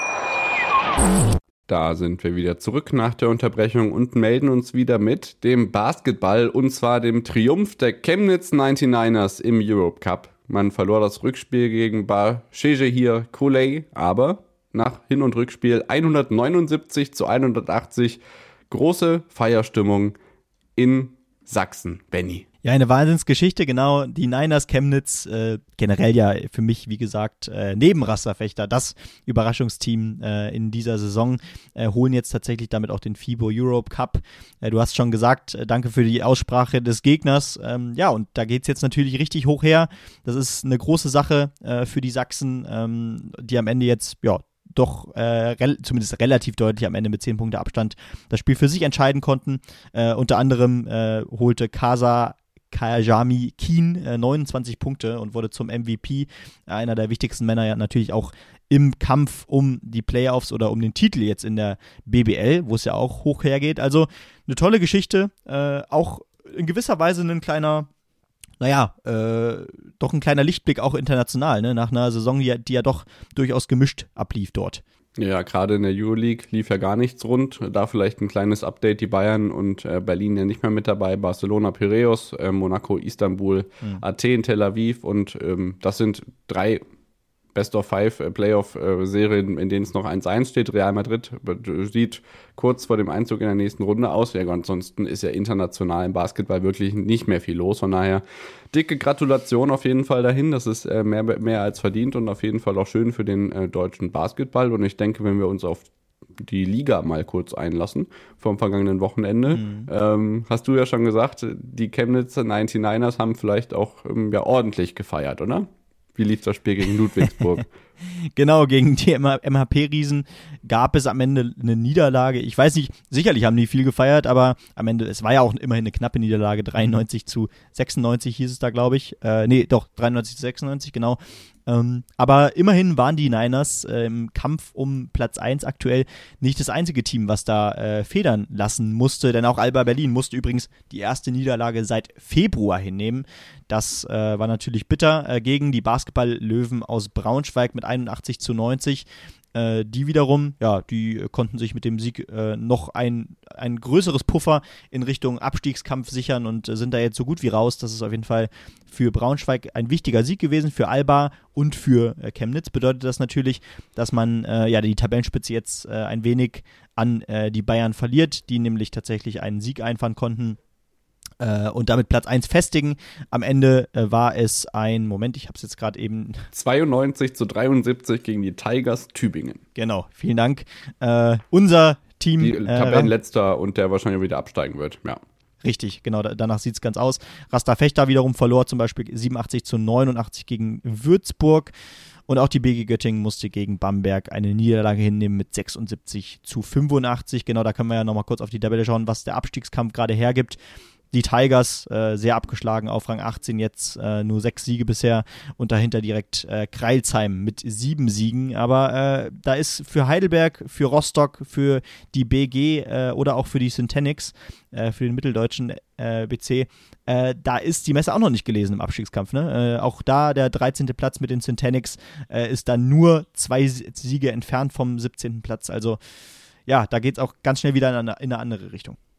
Da sind wir wieder zurück nach der Unterbrechung und melden uns wieder mit dem Basketball und zwar dem Triumph der Chemnitz neunundneunzigers im Europe Cup. Man verlor das Rückspiel gegen Başakşehir Kocaeli, aber nach Hin- und Rückspiel hundertneunundsiebzig zu hundertachtzig. Große Feierstimmung in Sachsen, Benny. Ja, eine Wahnsinnsgeschichte, genau. Die Niners Chemnitz, äh, generell ja für mich, wie gesagt, äh, neben Rasterfechter, das Überraschungsteam äh, in dieser Saison, äh, holen jetzt tatsächlich damit auch den FIBO Europe Cup. Äh, du hast schon gesagt, äh, danke für die Aussprache des Gegners. Ähm, ja, und da geht's jetzt natürlich richtig hoch her. Das ist eine große Sache äh, für die Sachsen, ähm, die am Ende jetzt, ja, doch äh, rel- zumindest relativ deutlich am Ende mit zehn Punkte Abstand das Spiel für sich entscheiden konnten. Äh, unter anderem äh, holte Kasa Kajami Keen äh, neunundzwanzig Punkte und wurde zum M V P, einer der wichtigsten Männer ja natürlich auch im Kampf um die Playoffs oder um den Titel jetzt in der B B L, wo es ja auch hoch hergeht. Also eine tolle Geschichte, äh, auch in gewisser Weise ein kleiner naja, äh, doch ein kleiner Lichtblick auch international, ne? Nach einer Saison, die ja, die ja doch durchaus gemischt ablief dort. Ja, gerade in der Euroleague lief ja gar nichts rund. Da vielleicht ein kleines Update, die Bayern und äh, Berlin ja nicht mehr mit dabei. Barcelona, Piräus, äh, Monaco, Istanbul, mhm. Athen, Tel Aviv und ähm, das sind drei Best-of-Five-Playoff-Serien, in denen es noch eins eins steht. Real Madrid sieht kurz vor dem Einzug in der nächsten Runde aus. Ja, ansonsten ist ja international im Basketball wirklich nicht mehr viel los. Von daher dicke Gratulation auf jeden Fall dahin. Das ist äh, mehr, mehr als verdient und auf jeden Fall auch schön für den äh, deutschen Basketball. Und ich denke, wenn wir uns auf die Liga mal kurz einlassen vom vergangenen Wochenende. Mhm. Ähm, hast du ja schon gesagt, die Chemnitz neunundneunzigers haben vielleicht auch ähm, ja, ordentlich gefeiert, oder? Wie lief das Spiel gegen Ludwigsburg? Genau, gegen die M H P-Riesen gab es am Ende eine Niederlage. Ich weiß nicht, sicherlich haben die viel gefeiert, aber am Ende, es war ja auch immerhin eine knappe Niederlage, dreiundneunzig zu sechsundneunzig hieß es da, glaube ich. Äh, nee, doch, dreiundneunzig zu sechsundneunzig, genau. Ähm, aber immerhin waren die Niners äh, im Kampf um Platz eins aktuell nicht das einzige Team, was da äh, federn lassen musste, denn auch Alba Berlin musste übrigens die erste Niederlage seit Februar hinnehmen. Das äh, war natürlich bitter äh, gegen die Basketball-Löwen aus Braunschweig mit einundachtzig zu neunzig. Äh, die wiederum, ja, die konnten sich mit dem Sieg äh, noch ein, ein größeres Puffer in Richtung Abstiegskampf sichern und äh, sind da jetzt so gut wie raus. Das ist auf jeden Fall für Braunschweig ein wichtiger Sieg gewesen, für Alba und für äh, Chemnitz bedeutet das natürlich, dass man äh, ja die Tabellenspitze jetzt äh, ein wenig an äh, die Bayern verliert, die nämlich tatsächlich einen Sieg einfahren konnten. Und damit Platz eins festigen. Am Ende äh, war es ein, Moment, ich habe es jetzt gerade eben... zweiundneunzig zu dreiundsiebzig gegen die Tigers Tübingen. Genau, vielen Dank. Äh, unser Team... Die äh, Tabellenletzter und der wahrscheinlich wieder absteigen wird, ja. Richtig, genau, da, danach sieht es ganz aus. Rasterfechter wiederum verlor zum Beispiel siebenundachtzig zu neunundachtzig gegen Würzburg. Und auch die B G Göttingen musste gegen Bamberg eine Niederlage hinnehmen mit sechsundsiebzig zu fünfundachtzig. Genau, da können wir ja nochmal kurz auf die Tabelle schauen, was der Abstiegskampf gerade hergibt. Die Tigers äh, sehr abgeschlagen auf Rang achtzehn jetzt, äh, nur sechs Siege bisher und dahinter direkt äh, Crailsheim mit sieben Siegen. Aber äh, da ist für Heidelberg, für Rostock, für die B G äh, oder auch für die Syntanix, äh, für den mitteldeutschen äh, B C, äh, da ist die Messe auch noch nicht gelesen im Abstiegskampf. Ne? Äh, auch da der dreizehnte Platz mit den Syntanix äh, ist dann nur zwei Siege entfernt vom siebzehnten Platz. Also ja, da geht es auch ganz schnell wieder in eine, in eine andere Richtung.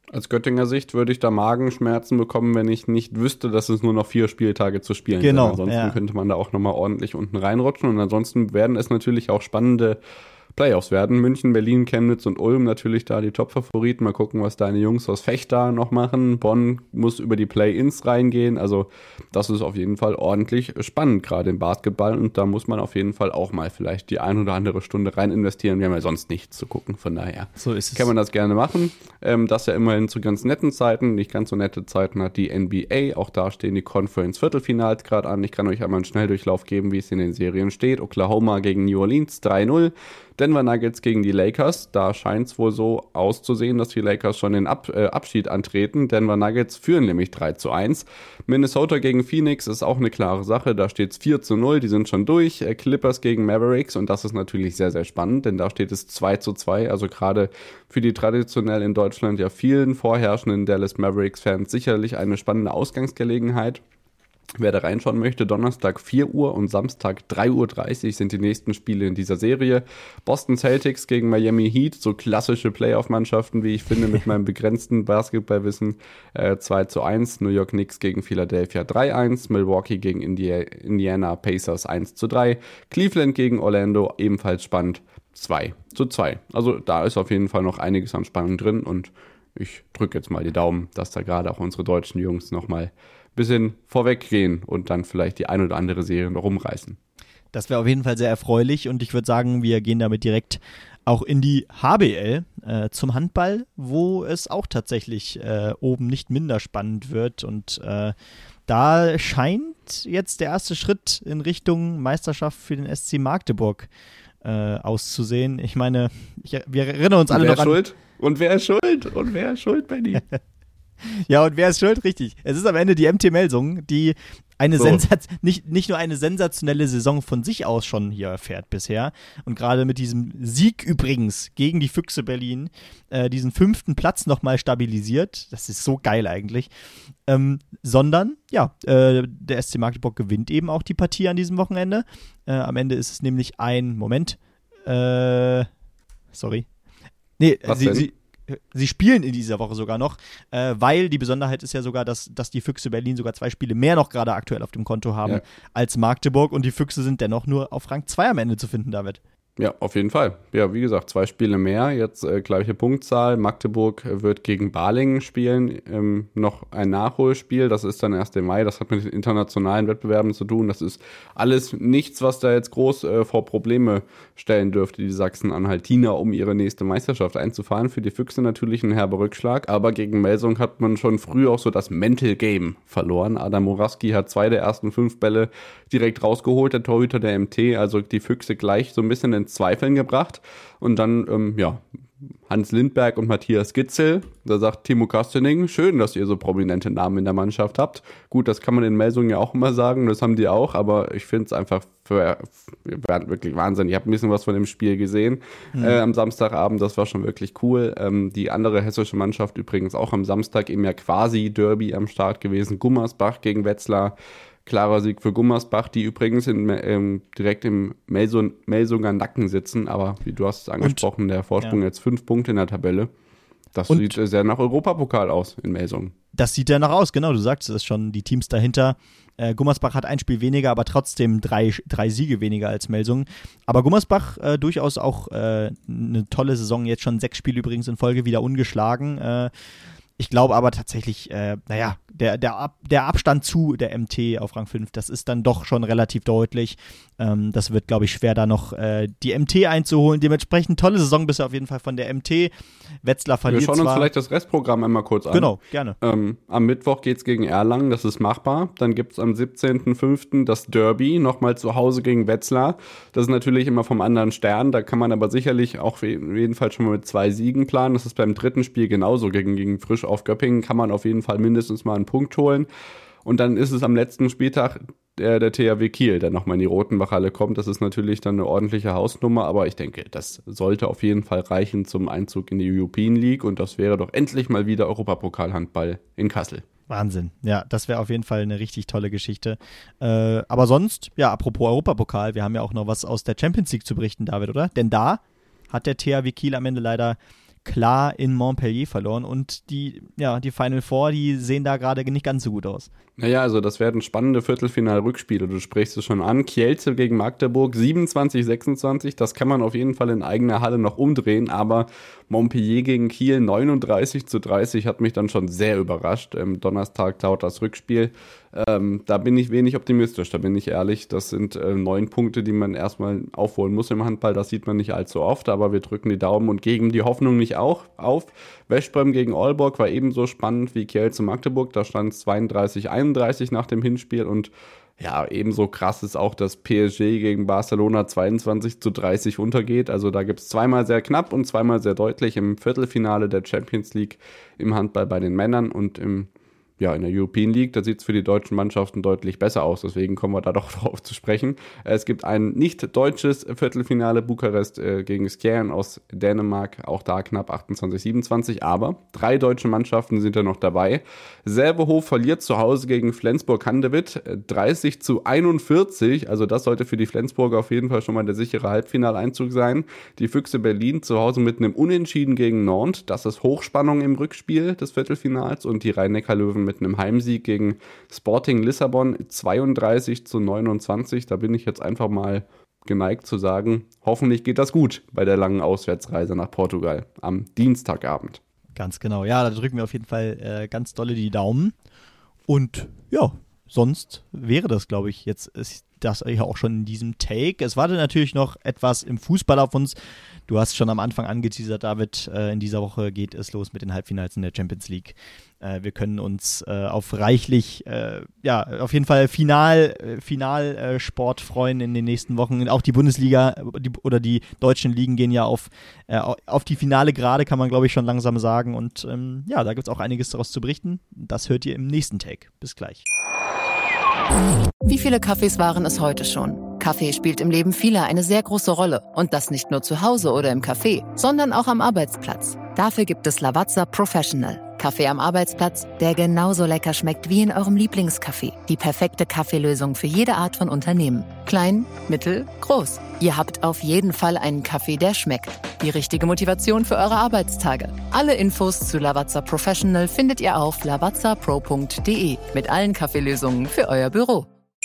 Aus Göttinger Sicht würde ich da Magenschmerzen bekommen, wenn ich nicht wüsste, dass es nur noch vier Spieltage zu spielen genau, sind. Ansonsten ja. könnte man da auch nochmal ordentlich unten reinrutschen. Und ansonsten werden es natürlich auch spannende Playoffs werden. München, Berlin, Chemnitz und Ulm natürlich da die Top-Favoriten. Mal gucken, was deine Jungs aus Fechter noch machen. Bonn muss über die Play-Ins reingehen. Also das ist auf jeden Fall ordentlich spannend, gerade im Basketball. Und da muss man auf jeden Fall auch mal vielleicht die ein oder andere Stunde rein investieren. Wir haben ja sonst nichts zu gucken. Von daher so ist es. Kann man das gerne machen. Ähm, das ja immerhin zu ganz netten Zeiten. Nicht ganz so nette Zeiten hat die N B A. Auch da stehen die Conference-Viertelfinals gerade an. Ich kann euch einmal einen Schnelldurchlauf geben, wie es in den Serien steht. Oklahoma gegen New Orleans drei null. Denver Nuggets gegen die Lakers. Da scheint es wohl so auszusehen, dass die Lakers schon den Ab- äh, Abschied antreten. Denver Nuggets führen nämlich drei zu eins. Minnesota gegen Phoenix ist auch eine klare Sache. Da steht es vier zu null. Die sind schon durch. Äh, Clippers gegen Mavericks. Und das ist natürlich sehr, sehr spannend, denn da steht es zwei zu zwei. Also gerade für die traditionell in Deutschland ja vielen vorherrschenden Dallas Mavericks-Fans sicherlich eine spannende Ausgangsgelegenheit. Wer da reinschauen möchte, Donnerstag vier Uhr und Samstag drei Uhr dreißig sind die nächsten Spiele in dieser Serie. Boston Celtics gegen Miami Heat, so klassische Playoff-Mannschaften, wie ich finde, mit meinem begrenzten Basketballwissen. Äh, zwei zu eins, New York Knicks gegen Philadelphia drei eins, Milwaukee gegen Indi- Indiana Pacers eins zu drei, Cleveland gegen Orlando, ebenfalls spannend, zwei zu zwei. Also da ist auf jeden Fall noch einiges an Spannung drin und ich drücke jetzt mal die Daumen, dass da gerade auch unsere deutschen Jungs nochmal bisschen vorweggehen und dann vielleicht die ein oder andere Serie noch rumreißen. Das wäre auf jeden Fall sehr erfreulich und ich würde sagen, wir gehen damit direkt auch in die H B L äh, zum Handball, wo es auch tatsächlich äh, oben nicht minder spannend wird und äh, da scheint jetzt der erste Schritt in Richtung Meisterschaft für den S C Magdeburg äh, auszusehen. Ich meine, ich, wir erinnern uns alle noch an... Schuld? Und wer ist schuld? Und wer ist schuld, Benny? Ja, und wer ist schuld? Richtig. Es ist am Ende die M T Melsungen, die eine so. Sensaz- nicht, nicht nur eine sensationelle Saison von sich aus schon hier fährt bisher und gerade mit diesem Sieg übrigens gegen die Füchse Berlin äh, diesen fünften Platz nochmal stabilisiert. Das ist so geil eigentlich. Ähm, sondern, ja, äh, der S C Magdeburg gewinnt eben auch die Partie an diesem Wochenende. Äh, am Ende ist es nämlich ein, Moment, äh, sorry. Nee, Was sie, denn? sie Sie spielen in dieser Woche sogar noch, äh, weil die Besonderheit ist ja sogar, dass, dass die Füchse Berlin sogar zwei Spiele mehr noch gerade aktuell auf dem Konto haben ja. als Magdeburg und die Füchse sind dennoch nur auf Rang zwei am Ende zu finden, David. Ja, auf jeden Fall. Ja, wie gesagt, zwei Spiele mehr, jetzt äh, gleiche Punktzahl. Magdeburg wird gegen Balingen spielen, ähm, noch ein Nachholspiel, das ist dann erst im Mai, das hat mit den internationalen Wettbewerben zu tun. Das ist alles nichts, was da jetzt groß äh, vor Probleme stellen dürfte, die Sachsen-Anhaltiner, um ihre nächste Meisterschaft einzufahren. Für die Füchse natürlich ein herber Rückschlag, aber gegen Melsung hat man schon früh auch so das Mental Game verloren. Adam Morawski hat zwei der ersten fünf Bälle direkt rausgeholt, der Torhüter der M T, also die Füchse gleich so ein bisschen in Zweifeln gebracht und dann, ähm, ja, Hans Lindberg und Matthias Gitzel, da sagt Timo Kastening, schön, dass ihr so prominente Namen in der Mannschaft habt. Gut, das kann man in Melsungen ja auch immer sagen, das haben die auch, aber ich finde es einfach für, für, wirklich Wahnsinn. Ich habe ein bisschen was von dem Spiel gesehen mhm. äh, am Samstagabend, das war schon wirklich cool. Ähm, die andere hessische Mannschaft übrigens auch am Samstag im ja quasi Derby am Start gewesen, Gummersbach gegen Wetzlar. Klarer Sieg für Gummersbach, die übrigens in, ähm, direkt im Melsung, Melsunger Nacken sitzen. Aber wie du hast es angesprochen, und, der Vorsprung ja. jetzt fünf Punkte in der Tabelle. Das und, sieht sehr nach Europapokal aus in Melsungen. Das sieht danach aus, genau. Du sagst es schon, die Teams dahinter. Äh, Gummersbach hat ein Spiel weniger, aber trotzdem drei, drei Siege weniger als Melsungen. Aber Gummersbach äh, durchaus auch äh, eine tolle Saison. Jetzt schon sechs Spiele übrigens in Folge wieder ungeschlagen. Äh, Ich glaube aber tatsächlich, äh, naja, der, der, Ab, der Abstand zu der M T auf Rang fünf, das ist dann doch schon relativ deutlich. Ähm, das wird, glaube ich, schwer, da noch äh, die M T einzuholen. Dementsprechend tolle Saison bisher auf jeden Fall von der M T. Wetzlar verliert zwar. Wir schauen uns vielleicht das Restprogramm einmal kurz an. Genau, gerne. Ähm, am Mittwoch geht's gegen Erlangen, das ist machbar. Dann gibt's am siebzehnten fünften das Derby, nochmal zu Hause gegen Wetzlar. Das ist natürlich immer vom anderen Stern, da kann man aber sicherlich auch jedenfalls schon mal mit zwei Siegen planen. Das ist beim dritten Spiel genauso gegen, gegen Frisch auf Göppingen, kann man auf jeden Fall mindestens mal einen Punkt holen. Und dann ist es am letzten Spieltag der, der T H W Kiel, der nochmal in die Rotenbachhalle kommt. Das ist natürlich dann eine ordentliche Hausnummer, aber ich denke, das sollte auf jeden Fall reichen zum Einzug in die European League und das wäre doch endlich mal wieder Europapokal-Handball in Kassel. Wahnsinn. Ja, das wäre auf jeden Fall eine richtig tolle Geschichte. Äh, aber sonst, ja, apropos Europapokal, wir haben ja auch noch was aus der Champions League zu berichten, David, oder? Denn da hat der T H W Kiel am Ende leider klar in Montpellier verloren und die, ja, die Final Four, die sehen da gerade nicht ganz so gut aus. Naja, also das werden spannende Viertelfinal-Rückspiele, du sprichst es schon an. Kielce gegen Magdeburg, siebenundzwanzig sechsundzwanzig, das kann man auf jeden Fall in eigener Halle noch umdrehen, aber Montpellier gegen Kiel, neununddreißig zu dreißig, hat mich dann schon sehr überrascht. Am Donnerstag dauert das Rückspiel. Ähm, da bin ich wenig optimistisch, da bin ich ehrlich. Das sind äh, neun Punkte, die man erstmal aufholen muss im Handball. Das sieht man nicht allzu oft, aber wir drücken die Daumen und geben die Hoffnung nicht auch auf. Westbrem gegen Aalborg war ebenso spannend wie Kielce Magdeburg. Da stand es zweiunddreißig einunddreißig nach dem Hinspiel und ja, ebenso krass ist auch, dass P S G gegen Barcelona zweiundzwanzig zu dreißig untergeht. Also da gibt es zweimal sehr knapp und zweimal sehr deutlich im Viertelfinale der Champions League im Handball bei den Männern und im Ja, in der European League, da sieht es für die deutschen Mannschaften deutlich besser aus, deswegen kommen wir da doch drauf zu sprechen. Es gibt ein nicht deutsches Viertelfinale, Bukarest äh, gegen Skjern aus Dänemark, auch da knapp achtundzwanzig siebenundzwanzig, aber drei deutsche Mannschaften sind da noch dabei. Sävehof verliert zu Hause gegen Flensburg-Handewitt, dreißig zu einundvierzig, also das sollte für die Flensburger auf jeden Fall schon mal der sichere Halbfinaleinzug sein. Die Füchse Berlin zu Hause mit einem Unentschieden gegen Nantes, das ist Hochspannung im Rückspiel des Viertelfinals und die Rhein-Neckar-Löwen mit einem Heimsieg gegen Sporting Lissabon zweiunddreißig zu neunundzwanzig. Da bin ich jetzt einfach mal geneigt zu sagen, hoffentlich geht das gut bei der langen Auswärtsreise nach Portugal am Dienstagabend. Ganz genau, ja, da drücken wir auf jeden Fall äh, ganz dolle die Daumen. Und ja, sonst wäre das, glaube ich, jetzt ist das ja auch schon in diesem Take. Es wartet natürlich noch etwas im Fußball auf uns. Du hast schon am Anfang angeteasert, David, äh, in dieser Woche geht es los mit den Halbfinals in der Champions League. Äh, wir können uns äh, auf reichlich, äh, ja, auf jeden Fall Final, äh, Finalsport freuen in den nächsten Wochen. Auch die Bundesliga die, oder die deutschen Ligen gehen ja auf, äh, auf die Finale gerade, kann man glaube ich schon langsam sagen. Und ähm, ja, da gibt es auch einiges daraus zu berichten. Das hört ihr im nächsten Take. Bis gleich. Wie viele Kaffees waren es heute schon? Kaffee spielt im Leben vieler eine sehr große Rolle. Und das nicht nur zu Hause oder im Café, sondern auch am Arbeitsplatz. Dafür gibt es Lavazza Professional. Kaffee am Arbeitsplatz, der genauso lecker schmeckt wie in eurem Lieblingscafé. Die perfekte Kaffeelösung für jede Art von Unternehmen. Klein, mittel, groß. Ihr habt auf jeden Fall einen Kaffee, der schmeckt. Die richtige Motivation für eure Arbeitstage. Alle Infos zu Lavazza Professional findet ihr auf lavazza pro punkt de mit allen Kaffeelösungen für euer Büro.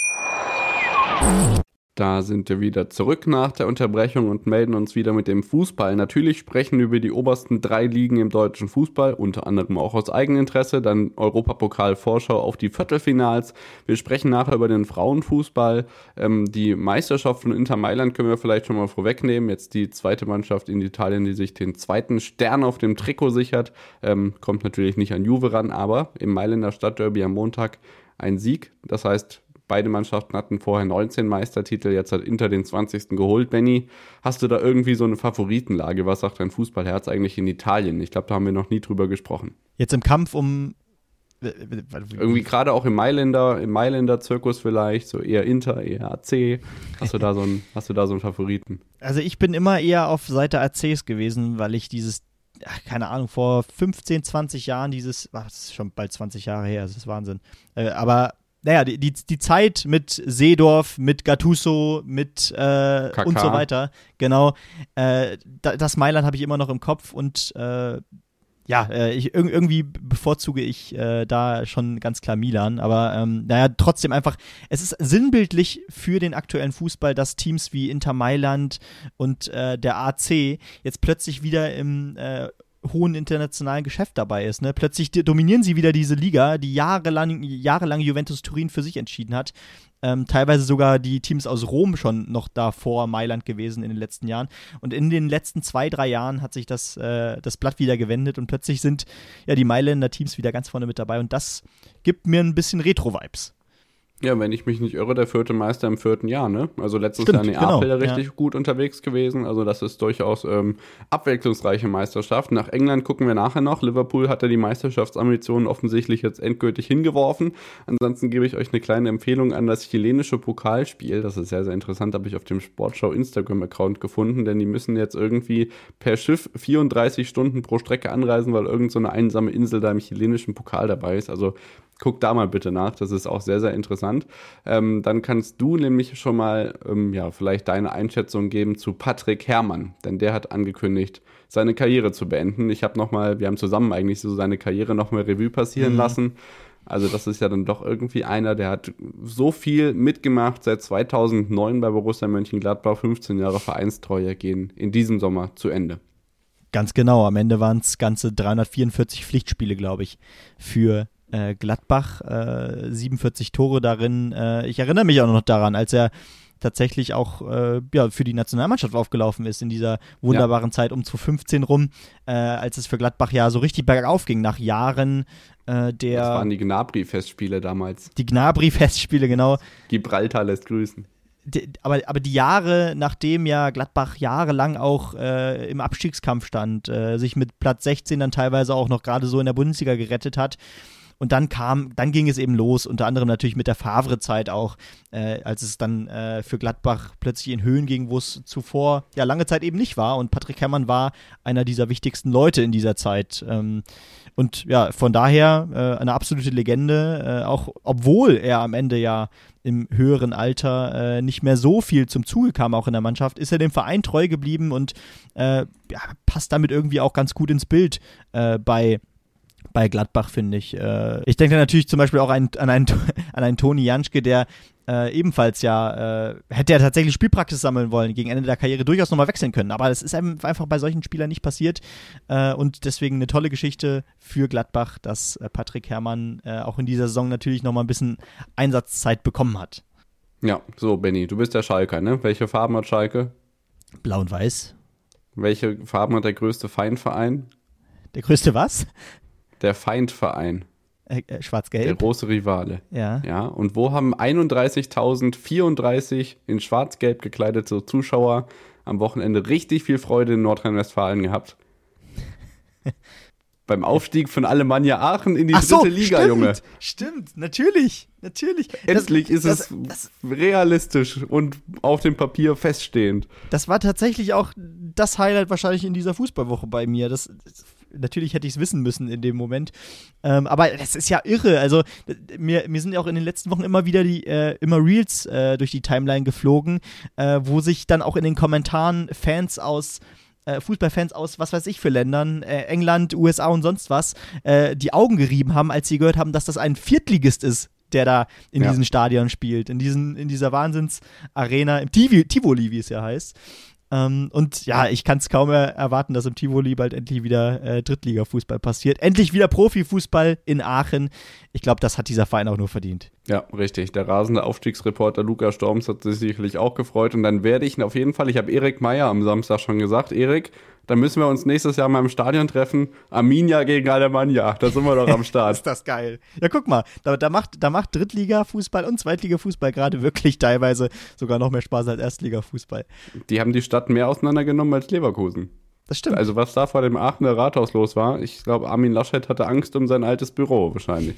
Da sind wir wieder zurück nach der Unterbrechung und melden uns wieder mit dem Fußball. Natürlich sprechen wir über die obersten drei Ligen im deutschen Fußball, unter anderem auch aus Eigeninteresse, dann Europapokal-Vorschau auf die Viertelfinals. Wir sprechen nachher über den Frauenfußball. Ähm, die Meisterschaft von Inter Mailand können wir vielleicht schon mal vorwegnehmen. Jetzt die zweite Mannschaft in Italien, die sich den zweiten Stern auf dem Trikot sichert. Ähm, kommt natürlich nicht an Juve ran, aber im Mailänder Stadtderby am Montag ein Sieg. Das heißt, beide Mannschaften hatten vorher neunzehn Meistertitel, jetzt hat Inter den zwanzigsten geholt. Benni, hast du da irgendwie so eine Favoritenlage? Was sagt dein Fußballherz eigentlich in Italien? Ich glaube, da haben wir noch nie drüber gesprochen. Jetzt im Kampf um... Irgendwie gerade auch im Mailänder, im Mailänder Zirkus vielleicht, so eher Inter, eher A C. Hast du da so einen, hast du da so einen Favoriten? Also ich bin immer eher auf Seite A Cs gewesen, weil ich dieses, ach, keine Ahnung, vor fünfzehn, zwanzig Jahren dieses, ach, das ist schon bald zwanzig Jahre her, das ist Wahnsinn. Äh, aber naja, die, die, die Zeit mit Seedorf, mit Gattuso, mit äh, und so weiter, genau, äh, das Mailand habe ich immer noch im Kopf und äh, ja, äh, ich, irgendwie bevorzuge ich äh, da schon ganz klar Milan, aber ähm, naja, trotzdem einfach, es ist sinnbildlich für den aktuellen Fußball, dass Teams wie Inter Mailand und äh, der A C jetzt plötzlich wieder im äh, hohen internationalen Geschäft dabei ist. Ne? Plötzlich dominieren sie wieder diese Liga, die jahrelang, jahrelang Juventus Turin für sich entschieden hat. Ähm, teilweise sogar die Teams aus Rom schon noch da vor Mailand gewesen in den letzten Jahren. Und in den letzten zwei, drei Jahren hat sich das, äh, das Blatt wieder gewendet und plötzlich sind ja die Mailänder Teams wieder ganz vorne mit dabei und das gibt mir ein bisschen Retro-Vibes. Ja, wenn ich mich nicht irre, der vierte Meister im vierten Jahr, ne? Also letztes Stimmt, Jahr Neapel genau, richtig ja. gut unterwegs gewesen. Also das ist durchaus ähm, abwechslungsreiche Meisterschaft. Nach England gucken wir nachher noch. Liverpool hat ja die Meisterschaftsambitionen offensichtlich jetzt endgültig hingeworfen. Ansonsten gebe ich euch eine kleine Empfehlung an das chilenische Pokalspiel. Das ist sehr, sehr interessant, habe ich auf dem Sportschau Instagram-Account gefunden, denn die müssen jetzt irgendwie per Schiff vierunddreißig Stunden pro Strecke anreisen, weil irgend so eine einsame Insel da im chilenischen Pokal dabei ist. Also Guck da mal bitte nach, das ist auch sehr, sehr interessant. Ähm, dann kannst du nämlich schon mal ähm, ja, vielleicht deine Einschätzung geben zu Patrick Herrmann, denn der hat angekündigt, seine Karriere zu beenden. Ich habe nochmal, wir haben zusammen eigentlich so seine Karriere nochmal Revue passieren mhm. lassen. Also das ist ja dann doch irgendwie einer, der hat so viel mitgemacht seit zweitausendneun bei Borussia Mönchengladbach, fünfzehn Jahre Vereinstreue gehen in diesem Sommer zu Ende. Ganz genau, am Ende waren es ganze dreihundertvierundvierzig Pflichtspiele, glaube ich, für äh, Gladbach, äh, siebenundvierzig Tore darin. Äh, ich erinnere mich auch noch daran, als er tatsächlich auch äh, ja, für die Nationalmannschaft aufgelaufen ist in dieser wunderbaren ja. Zeit um zweitausendfünfzehn rum, äh, als es für Gladbach ja so richtig bergauf ging, nach Jahren äh, der... Das waren die Gnabry-Festspiele damals. Die Gnabry-Festspiele, genau. Gibraltar lässt grüßen. Die, aber, aber die Jahre, nachdem ja Gladbach jahrelang auch äh, im Abstiegskampf stand, äh, sich mit Platz sechzehn dann teilweise auch noch gerade so in der Bundesliga gerettet hat. Und dann kam, dann ging es eben los, unter anderem natürlich mit der Favre-Zeit auch, äh, als es dann äh, für Gladbach plötzlich in Höhen ging, wo es zuvor ja lange Zeit eben nicht war. Und Patrick Herrmann war einer dieser wichtigsten Leute in dieser Zeit. Ähm, und ja, von daher äh, eine absolute Legende, äh, auch obwohl er am Ende ja im höheren Alter äh, nicht mehr so viel zum Zuge kam, auch in der Mannschaft, ist er dem Verein treu geblieben und äh, ja, passt damit irgendwie auch ganz gut ins Bild äh, bei bei Gladbach, finde ich. Äh, ich denke natürlich zum Beispiel auch an, an, einen, an einen Toni Janschke, der äh, ebenfalls ja, äh, hätte er tatsächlich Spielpraxis sammeln wollen, gegen Ende der Karriere durchaus nochmal wechseln können. Aber das ist einfach bei solchen Spielern nicht passiert. Äh, und deswegen eine tolle Geschichte für Gladbach, dass äh, Patrick Herrmann äh, auch in dieser Saison natürlich nochmal ein bisschen Einsatzzeit bekommen hat. Ja, so Benni, du bist der Schalker, ne? Welche Farben hat Schalke? Blau und Weiß. Welche Farben hat der größte Feindverein? Der größte was? Der Feindverein. Äh, äh, Schwarz-Gelb. Der große Rivale. Ja. Ja. Und wo haben einunddreißigtausendvierunddreißig in Schwarz-Gelb gekleidete Zuschauer am Wochenende richtig viel Freude in Nordrhein-Westfalen gehabt? Beim Aufstieg von Alemannia Aachen in die Ach dritte so, Liga, stimmt, Junge. Stimmt, natürlich, natürlich. Endlich das, ist das, es das, realistisch und auf dem Papier feststehend. Das war tatsächlich auch das Highlight wahrscheinlich in dieser Fußballwoche bei mir. Das, das natürlich hätte ich es wissen müssen in dem Moment. Ähm, aber das ist ja irre. Also mir, mir sind ja auch in den letzten Wochen immer wieder die äh, immer Reels äh, durch die Timeline geflogen, äh, wo sich dann auch in den Kommentaren Fans aus Äh, Fußballfans aus, was weiß ich für Ländern, äh, England, U S A und sonst was, äh, die Augen gerieben haben, als sie gehört haben, dass das ein Viertligist ist, der da in ja. diesen Stadion spielt, in, diesen, in dieser Wahnsinns-Arena, im Tiv- Tivoli, wie es ja heißt. Ähm, und ja, ich kann es kaum mehr erwarten, dass im Tivoli bald endlich wieder äh, Drittliga-Fußball passiert. Endlich wieder Profifußball in Aachen. Ich glaube, das hat dieser Verein auch nur verdient. Ja, richtig. Der rasende Aufstiegsreporter Lukas Storms hat sich sicherlich auch gefreut. Und dann werde ich auf jeden Fall, ich habe Erik Meyer am Samstag schon gesagt, Erik, dann müssen wir uns nächstes Jahr mal im Stadion treffen. Arminia gegen Alemannia, da sind wir doch am Start. Ist das geil. Ja, guck mal, da, da macht, da macht Drittliga-Fußball und Zweitliga-Fußball gerade wirklich teilweise sogar noch mehr Spaß als Erstliga-Fußball. Die haben die Stadt mehr auseinandergenommen als Leverkusen. Das stimmt. Also was da vor dem Aachener Rathaus los war, ich glaube, Armin Laschet hatte Angst um sein altes Büro wahrscheinlich.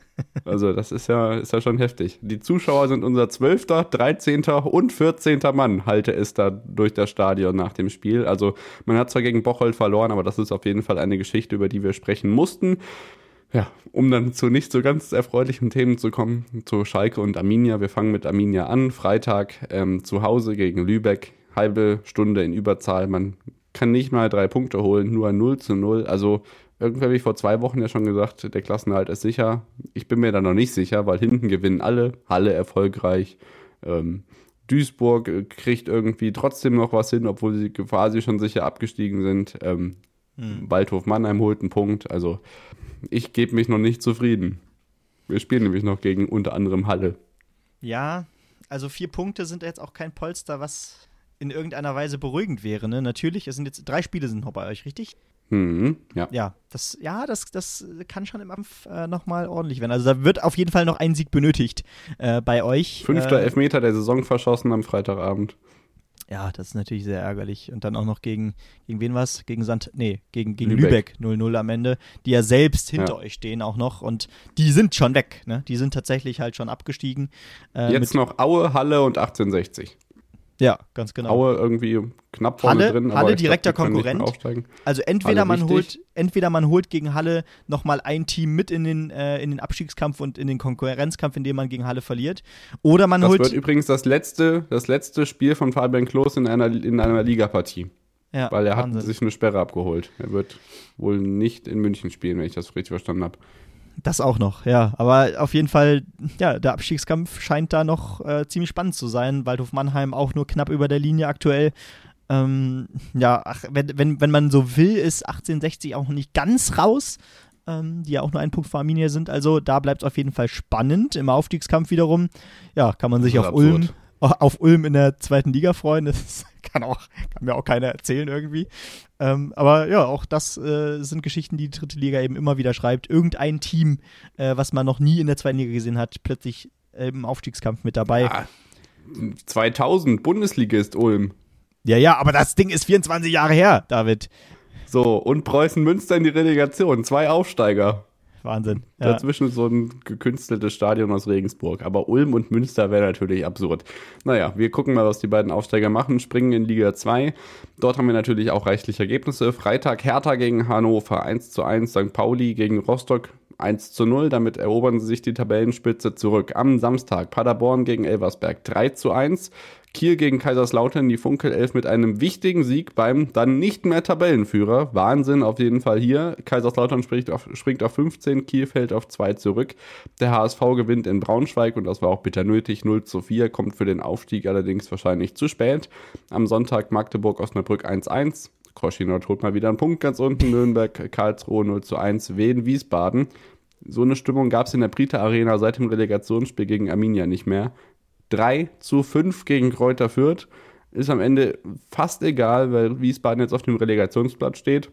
Also das ist ja, ist ja schon heftig. Die Zuschauer sind unser zwölfter, dreizehnter und vierzehnter Mann, halte es da durch das Stadion nach dem Spiel. Also man hat zwar gegen Bocholt verloren, aber das ist auf jeden Fall eine Geschichte, über die wir sprechen mussten. Ja, um dann zu nicht so ganz erfreulichen Themen zu kommen, zu Schalke und Arminia. Wir fangen mit Arminia an, Freitag ähm, zu Hause gegen Lübeck, halbe Stunde in Überzahl. Man kann nicht mal drei Punkte holen, nur ein null zu null. Also irgendwann habe ich vor zwei Wochen ja schon gesagt, der Klassenerhalt ist sicher. Ich bin mir da noch nicht sicher, weil hinten gewinnen alle, Halle erfolgreich. Ähm, Duisburg kriegt irgendwie trotzdem noch was hin, obwohl sie quasi schon sicher abgestiegen sind. Ähm, hm. Waldhof Mannheim holt einen Punkt. Also ich gebe mich noch nicht zufrieden. Wir spielen nämlich noch gegen unter anderem Halle. Ja, also vier Punkte sind jetzt auch kein Polster, was in irgendeiner Weise beruhigend wäre. Ne? Natürlich, es sind jetzt drei Spiele sind noch bei euch, richtig? Mhm, ja. Ja, das, ja, das, das kann schon im Kampf äh, nochmal ordentlich werden. Also da wird auf jeden Fall noch ein Sieg benötigt äh, bei euch. Fünfter äh, Elfmeter der Saison verschossen am Freitagabend. Ja, das ist natürlich sehr ärgerlich. Und dann auch noch gegen, gegen wen was? Gegen Sand, nee, gegen, gegen Lübeck. Lübeck null null am Ende, die ja selbst hinter ja. euch stehen auch noch. Und die sind schon weg, ne? Die sind tatsächlich halt schon abgestiegen. Äh, Jetzt noch Aue, Halle und achtzehnhundertsechzig. Ja, ganz genau. Aue irgendwie knapp vorne Halle, drin. Halle aber direkter glaub, Konkurrent. Also entweder Halle man wichtig. holt, entweder man holt gegen Halle nochmal ein Team mit in den, äh, in den Abstiegskampf und in den Konkurrenzkampf, in dem man gegen Halle verliert. Oder man das holt. Das wird übrigens das letzte, das letzte Spiel von Fabian Klos in einer, in einer Ligapartie. Ja, weil er Wahnsinn. hat sich eine Sperre abgeholt. Er wird wohl nicht in München spielen, wenn ich das richtig verstanden habe. Das auch noch, ja. Aber auf jeden Fall, ja, der Abstiegskampf scheint da noch äh, ziemlich spannend zu sein. Waldhof Mannheim auch nur knapp über der Linie aktuell. Ähm, ja, ach, wenn, wenn, wenn man so will, ist achtzehnhundertsechzig auch noch nicht ganz raus, ähm, die ja auch nur einen Punkt vor Arminia sind. Also da bleibt es auf jeden Fall spannend. Im Aufstiegskampf wiederum, ja, kann man sich auf Ulm, auf Ulm in der zweiten Liga freuen. Das kann, auch, kann mir auch keiner erzählen irgendwie. Ähm, aber ja, auch das äh, sind Geschichten, die die dritte Liga eben immer wieder schreibt. Irgendein Team, äh, was man noch nie in der zweiten Liga gesehen hat, plötzlich äh, im Aufstiegskampf mit dabei. Ja, zweitausend Bundesligist Ulm. Ja, ja, aber das Ding ist vierundzwanzig Jahre her, David. So, und Preußen Münster in die Relegation. Zwei Aufsteiger. Wahnsinn. Ja. Dazwischen so ein gekünsteltes Stadion aus Regensburg. Aber Ulm und Münster wäre natürlich absurd. Naja, wir gucken mal, was die beiden Aufsteiger machen. Springen in Liga zwei. Dort haben wir natürlich auch reichlich Ergebnisse. Freitag Hertha gegen Hannover eins zu eins. Sankt Pauli gegen Rostock eins zu null. Damit erobern sie sich die Tabellenspitze zurück. Am Samstag Paderborn gegen Elversberg drei zu eins. Kiel gegen Kaiserslautern, die Funkelelf mit einem wichtigen Sieg beim dann nicht mehr Tabellenführer. Wahnsinn auf jeden Fall hier. Kaiserslautern springt auf, springt auf fünfzehn, Kiel fällt auf zwei zurück. Der H S V gewinnt in Braunschweig und das war auch bitter nötig. null zu vier, kommt für den Aufstieg allerdings wahrscheinlich zu spät. Am Sonntag Magdeburg-Osnabrück eins zu eins. Koschinot holt mal wieder einen Punkt ganz unten. Nürnberg, Karlsruhe null zu eins. Wien, Wiesbaden. So eine Stimmung gab es in der Brita Arena seit dem Relegationsspiel gegen Arminia nicht mehr. drei zu fünf gegen Greuther Fürth. Ist am Ende fast egal, weil Wiesbaden jetzt auf dem Relegationsplatz steht.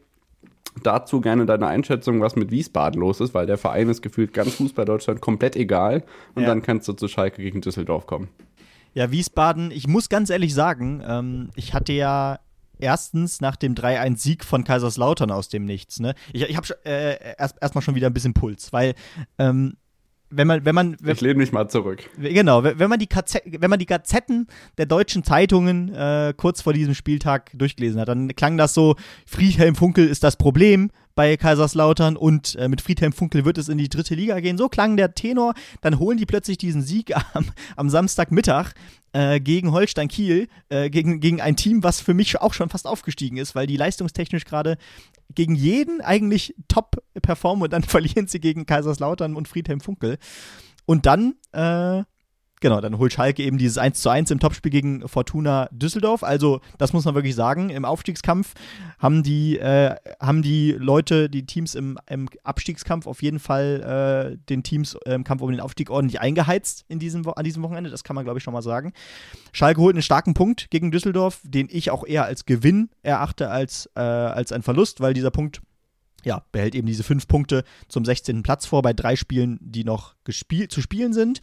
Dazu gerne deine Einschätzung, was mit Wiesbaden los ist, weil der Verein ist gefühlt ganz Fußball-Deutschland komplett egal. Und ja. Dann kannst du zu Schalke gegen Düsseldorf kommen. Ja, Wiesbaden, ich muss ganz ehrlich sagen, ähm, ich hatte ja erstens nach dem drei eins Sieg von Kaiserslautern aus dem Nichts, ne? Ich, ich habe äh, erst erstmal schon wieder ein bisschen Puls, weil ähm, wenn man, wenn man, wenn, ich lehne mich mal zurück. Genau, wenn man die Kaze- wenn man die Gazetten der deutschen Zeitungen äh, kurz vor diesem Spieltag durchgelesen hat, dann klang das so: Friedhelm Funkel ist das Problem bei Kaiserslautern und äh, mit Friedhelm Funkel wird es in die dritte Liga gehen. So klang der Tenor. Dann holen die plötzlich diesen Sieg am, am Samstagmittag äh, gegen Holstein Kiel, äh, gegen, gegen ein Team, was für mich auch schon fast aufgestiegen ist, weil die leistungstechnisch gerade gegen jeden eigentlich top performen und dann verlieren sie gegen Kaiserslautern und Friedhelm Funkel. Und dann, äh, genau, dann holt Schalke eben dieses eins zu eins im Topspiel gegen Fortuna Düsseldorf. Also, das muss man wirklich sagen, im Aufstiegskampf haben die, äh, haben die Leute, die Teams im, im Abstiegskampf auf jeden Fall äh, den Teams äh, im Kampf um den Aufstieg ordentlich eingeheizt in diesem, an diesem Wochenende. Das kann man, glaube ich, schon mal sagen. Schalke holt einen starken Punkt gegen Düsseldorf, den ich auch eher als Gewinn erachte als, äh, als ein Verlust, weil dieser Punkt ja, behält eben diese fünf Punkte zum sechzehnten Platz vor bei drei Spielen, die noch gespiel- zu spielen sind.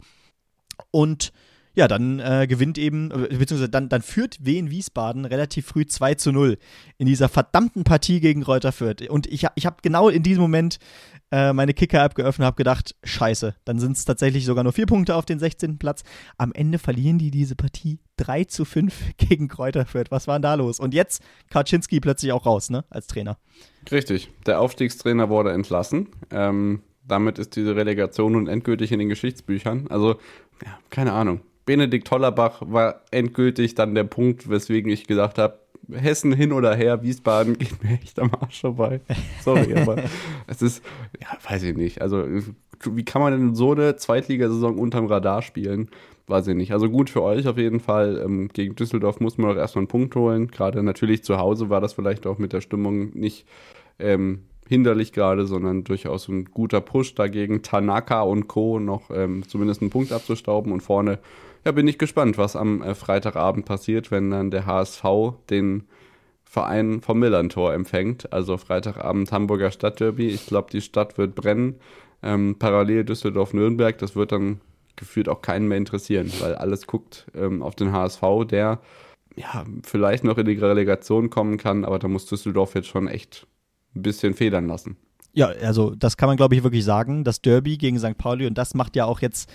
Und ja, dann äh, gewinnt eben, beziehungsweise dann, dann führt Wien Wiesbaden relativ früh zwei zu null in dieser verdammten Partie gegen Greuther Fürth. Und ich, ich habe genau in diesem Moment äh, meine Kicker-App geöffnet und habe gedacht, scheiße, dann sind es tatsächlich sogar nur vier Punkte auf den sechzehnten Platz. Am Ende verlieren die diese Partie drei zu fünf gegen Greuther Fürth. Was war denn da los? Und jetzt Kaczynski plötzlich auch raus, ne, als Trainer. Richtig, der Aufstiegstrainer wurde entlassen. Ähm, damit ist diese Relegation nun endgültig in den Geschichtsbüchern. Also, ja, keine Ahnung. Benedikt Hollerbach war endgültig dann der Punkt, weswegen ich gesagt habe, Hessen hin oder her, Wiesbaden geht mir echt am Arsch vorbei. Sorry, aber es ist, ja, weiß ich nicht. Also, wie kann man denn so eine Zweitligasaison unterm Radar spielen? Weiß ich nicht. Also gut für euch auf jeden Fall. Ähm, gegen Düsseldorf muss man auch erstmal einen Punkt holen. Gerade natürlich zu Hause war das vielleicht auch mit der Stimmung nicht ähm, hinderlich gerade, sondern durchaus ein guter Push dagegen, Tanaka und Co. noch ähm, zumindest einen Punkt abzustauben. Und vorne, ja, bin ich gespannt, was am äh, Freitagabend passiert, wenn dann der H S V den Verein vom Millerntor empfängt. Also Freitagabend Hamburger Stadtderby. Ich glaube, die Stadt wird brennen. Ähm, parallel Düsseldorf-Nürnberg. Das wird dann gefühlt auch keinen mehr interessieren, weil alles guckt ähm, auf den H S V, der ja vielleicht noch in die Relegation kommen kann, aber da muss Düsseldorf jetzt schon echt ein bisschen federn lassen. Ja, also das kann man, glaube ich, wirklich sagen. Das Derby gegen Sankt Pauli, und das macht ja auch jetzt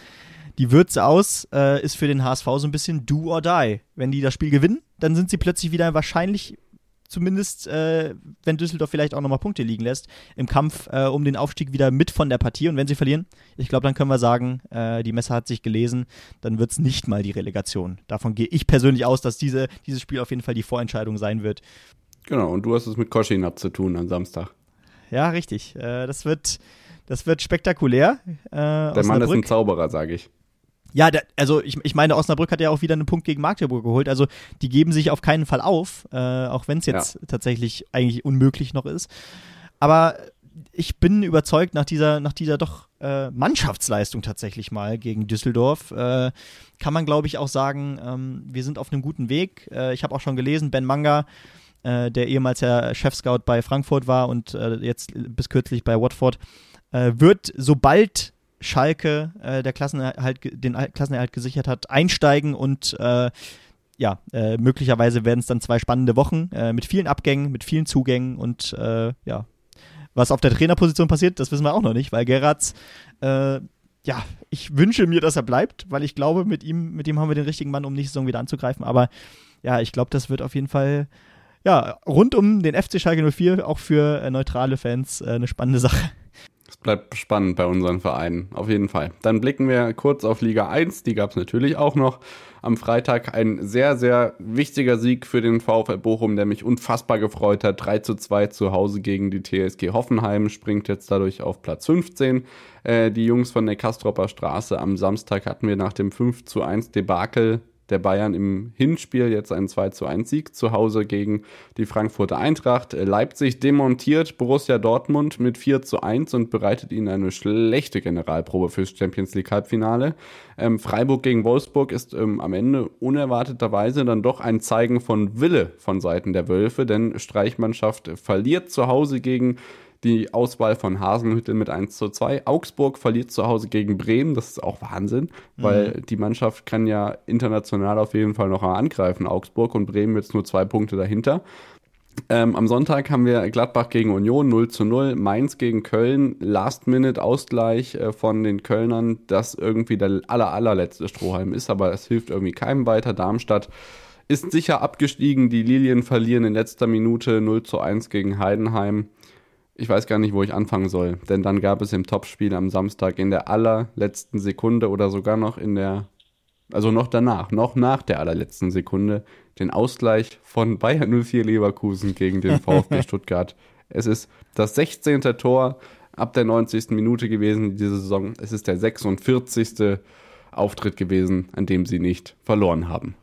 die Würze aus äh, ist für den H S V so ein bisschen do or die. Wenn die das Spiel gewinnen, dann sind sie plötzlich wieder wahrscheinlich, zumindest äh, wenn Düsseldorf vielleicht auch nochmal Punkte liegen lässt, im Kampf äh, um den Aufstieg wieder mit von der Partie. Und wenn sie verlieren, ich glaube, dann können wir sagen, äh, die Messe hat sich gelesen, dann wird es nicht mal die Relegation. Davon gehe ich persönlich aus, dass diese, dieses Spiel auf jeden Fall die Vorentscheidung sein wird. Genau, und du hast es mit Koschinat zu tun am Samstag. Ja, richtig. Äh, das wird, das wird spektakulär. Äh, der Mann ist ein Zauberer, sage ich. Ja, der, also ich, ich meine, Osnabrück hat ja auch wieder einen Punkt gegen Magdeburg geholt. Also die geben sich auf keinen Fall auf, äh, auch wenn es jetzt ja. tatsächlich eigentlich unmöglich noch ist. Aber ich bin überzeugt, nach dieser, nach dieser doch äh, Mannschaftsleistung tatsächlich mal gegen Düsseldorf, äh, kann man, glaube ich, auch sagen, ähm, wir sind auf einem guten Weg. Äh, ich habe auch schon gelesen, Ben Manga, äh, der ehemals ja Chefscout bei Frankfurt war und äh, jetzt bis kürzlich bei Watford, äh, wird, sobald Schalke äh, der Klassenerhalt, den Klassenerhalt gesichert hat, einsteigen und äh, ja, äh, möglicherweise werden es dann zwei spannende Wochen äh, mit vielen Abgängen, mit vielen Zugängen und äh, ja, was auf der Trainerposition passiert, das wissen wir auch noch nicht, weil Geratz, äh, ja, ich wünsche mir, dass er bleibt, weil ich glaube, mit ihm, mit ihm haben wir den richtigen Mann, um nächste Saison wieder anzugreifen, aber ja, ich glaube, das wird auf jeden Fall ja, rund um den F C Schalke null vier, auch für äh, neutrale Fans, äh, eine spannende Sache. Es bleibt spannend bei unseren Vereinen, auf jeden Fall. Dann blicken wir kurz auf Liga eins, die gab es natürlich auch noch. Am Freitag ein sehr, sehr wichtiger Sieg für den VfL Bochum, der mich unfassbar gefreut hat. drei zu zwei zu Hause gegen die T S G Hoffenheim, springt jetzt dadurch auf Platz fünfzehn. Äh, die Jungs von der Kastropper Straße am Samstag hatten wir nach dem fünf zu eins Debakel der Bayern im Hinspiel jetzt einen zwei zu eins Sieg zu Hause gegen die Frankfurter Eintracht. Leipzig demontiert Borussia Dortmund mit vier zu eins und bereitet ihnen eine schlechte Generalprobe fürs Champions League Halbfinale. Ähm, Freiburg gegen Wolfsburg ist ähm, am Ende unerwarteterweise dann doch ein Zeigen von Wille von Seiten der Wölfe, denn Streichmannschaft verliert zu Hause gegen die Auswahl von Hasenhüttl mit eins zu zwei. Augsburg verliert zu Hause gegen Bremen. Das ist auch Wahnsinn, mhm. weil die Mannschaft kann ja international auf jeden Fall noch angreifen, Augsburg, und Bremen jetzt nur zwei Punkte dahinter. Ähm, am Sonntag haben wir Gladbach gegen Union null zu null, Mainz gegen Köln, Last-Minute-Ausgleich äh, von den Kölnern, das irgendwie der aller, allerletzte Strohhalm ist, aber es hilft irgendwie keinem weiter. Darmstadt ist sicher abgestiegen, die Lilien verlieren in letzter Minute null zu eins gegen Heidenheim. Ich weiß gar nicht, wo ich anfangen soll, denn dann gab es im Topspiel am Samstag in der allerletzten Sekunde oder sogar noch in der, also noch danach, noch nach der allerletzten Sekunde, den Ausgleich von Bayer null vier Leverkusen gegen den VfB Stuttgart. Es ist das sechzehnte Tor ab der neunzigsten Minute gewesen diese Saison. Es ist der sechsundvierzigste Auftritt gewesen, an dem sie nicht verloren haben.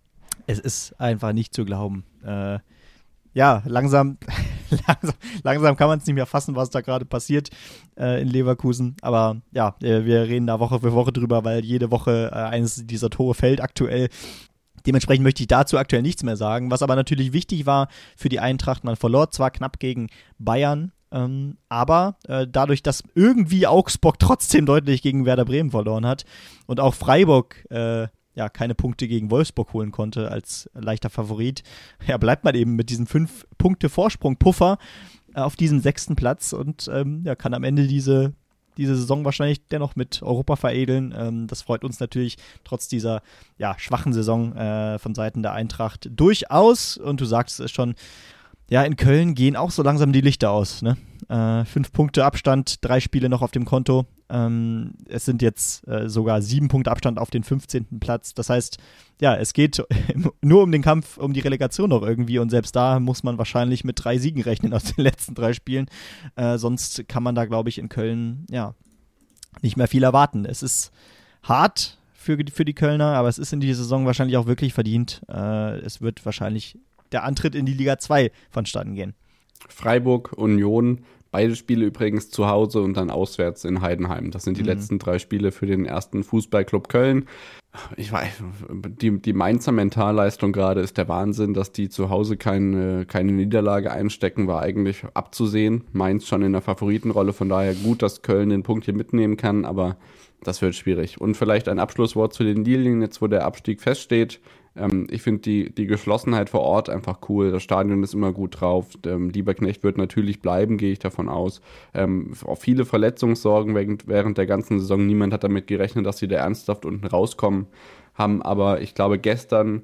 Es ist einfach nicht zu glauben. Äh, ja, langsam... Langsam, langsam kann man es nicht mehr fassen, was da gerade passiert äh, in Leverkusen. Aber ja, äh, wir reden da Woche für Woche drüber, weil jede Woche äh, eines dieser Tore fällt aktuell. Dementsprechend möchte ich dazu aktuell nichts mehr sagen. Was aber natürlich wichtig war für die Eintracht, man verlor zwar knapp gegen Bayern, ähm, aber äh, dadurch, dass irgendwie Augsburg trotzdem deutlich gegen Werder Bremen verloren hat und auch Freiburg äh, ja, keine Punkte gegen Wolfsburg holen konnte als leichter Favorit, ja, bleibt man eben mit diesem fünf Punkte Vorsprung Puffer äh, auf diesem sechsten Platz und ähm, ja, kann am Ende diese, diese Saison wahrscheinlich dennoch mit Europa veredeln. Ähm, das freut uns natürlich trotz dieser ja, schwachen Saison äh, von Seiten der Eintracht durchaus. Und du sagst es schon, ja, in Köln gehen auch so langsam die Lichter aus, ne? Äh, fünf Punkte Abstand, drei Spiele noch auf dem Konto. Ähm, es sind jetzt äh, sogar sieben Punkte Abstand auf den fünfzehnten Platz. Das heißt, ja, es geht nur um den Kampf, um die Relegation noch irgendwie. Und selbst da muss man wahrscheinlich mit drei Siegen rechnen aus den letzten drei Spielen. Äh, sonst kann man da, glaube ich, in Köln, ja, nicht mehr viel erwarten. Es ist hart für, für die Kölner, aber es ist in dieser Saison wahrscheinlich auch wirklich verdient. Äh, es wird wahrscheinlich der Antritt in die Liga zwei vonstatten gehen. Freiburg, Union, beide Spiele übrigens zu Hause und dann auswärts in Heidenheim. Das sind die mhm. letzten drei Spiele für den ersten Fußballclub Köln. Ich weiß, die, die Mainzer Mentalleistung gerade ist der Wahnsinn, dass die zu Hause keine, keine Niederlage einstecken, war eigentlich abzusehen. Mainz schon in der Favoritenrolle, von daher gut, dass Köln den Punkt hier mitnehmen kann, aber das wird schwierig. Und vielleicht ein Abschlusswort zu den Lilien, jetzt wo der Abstieg feststeht. Ähm, ich finde die, die Geschlossenheit vor Ort einfach cool. Das Stadion ist immer gut drauf. Ähm, Lieberknecht wird natürlich bleiben, gehe ich davon aus. Ähm, auch viele Verletzungssorgen während, während der ganzen Saison. Niemand hat damit gerechnet, dass sie da ernsthaft unten rauskommen. Haben aber, ich glaube, gestern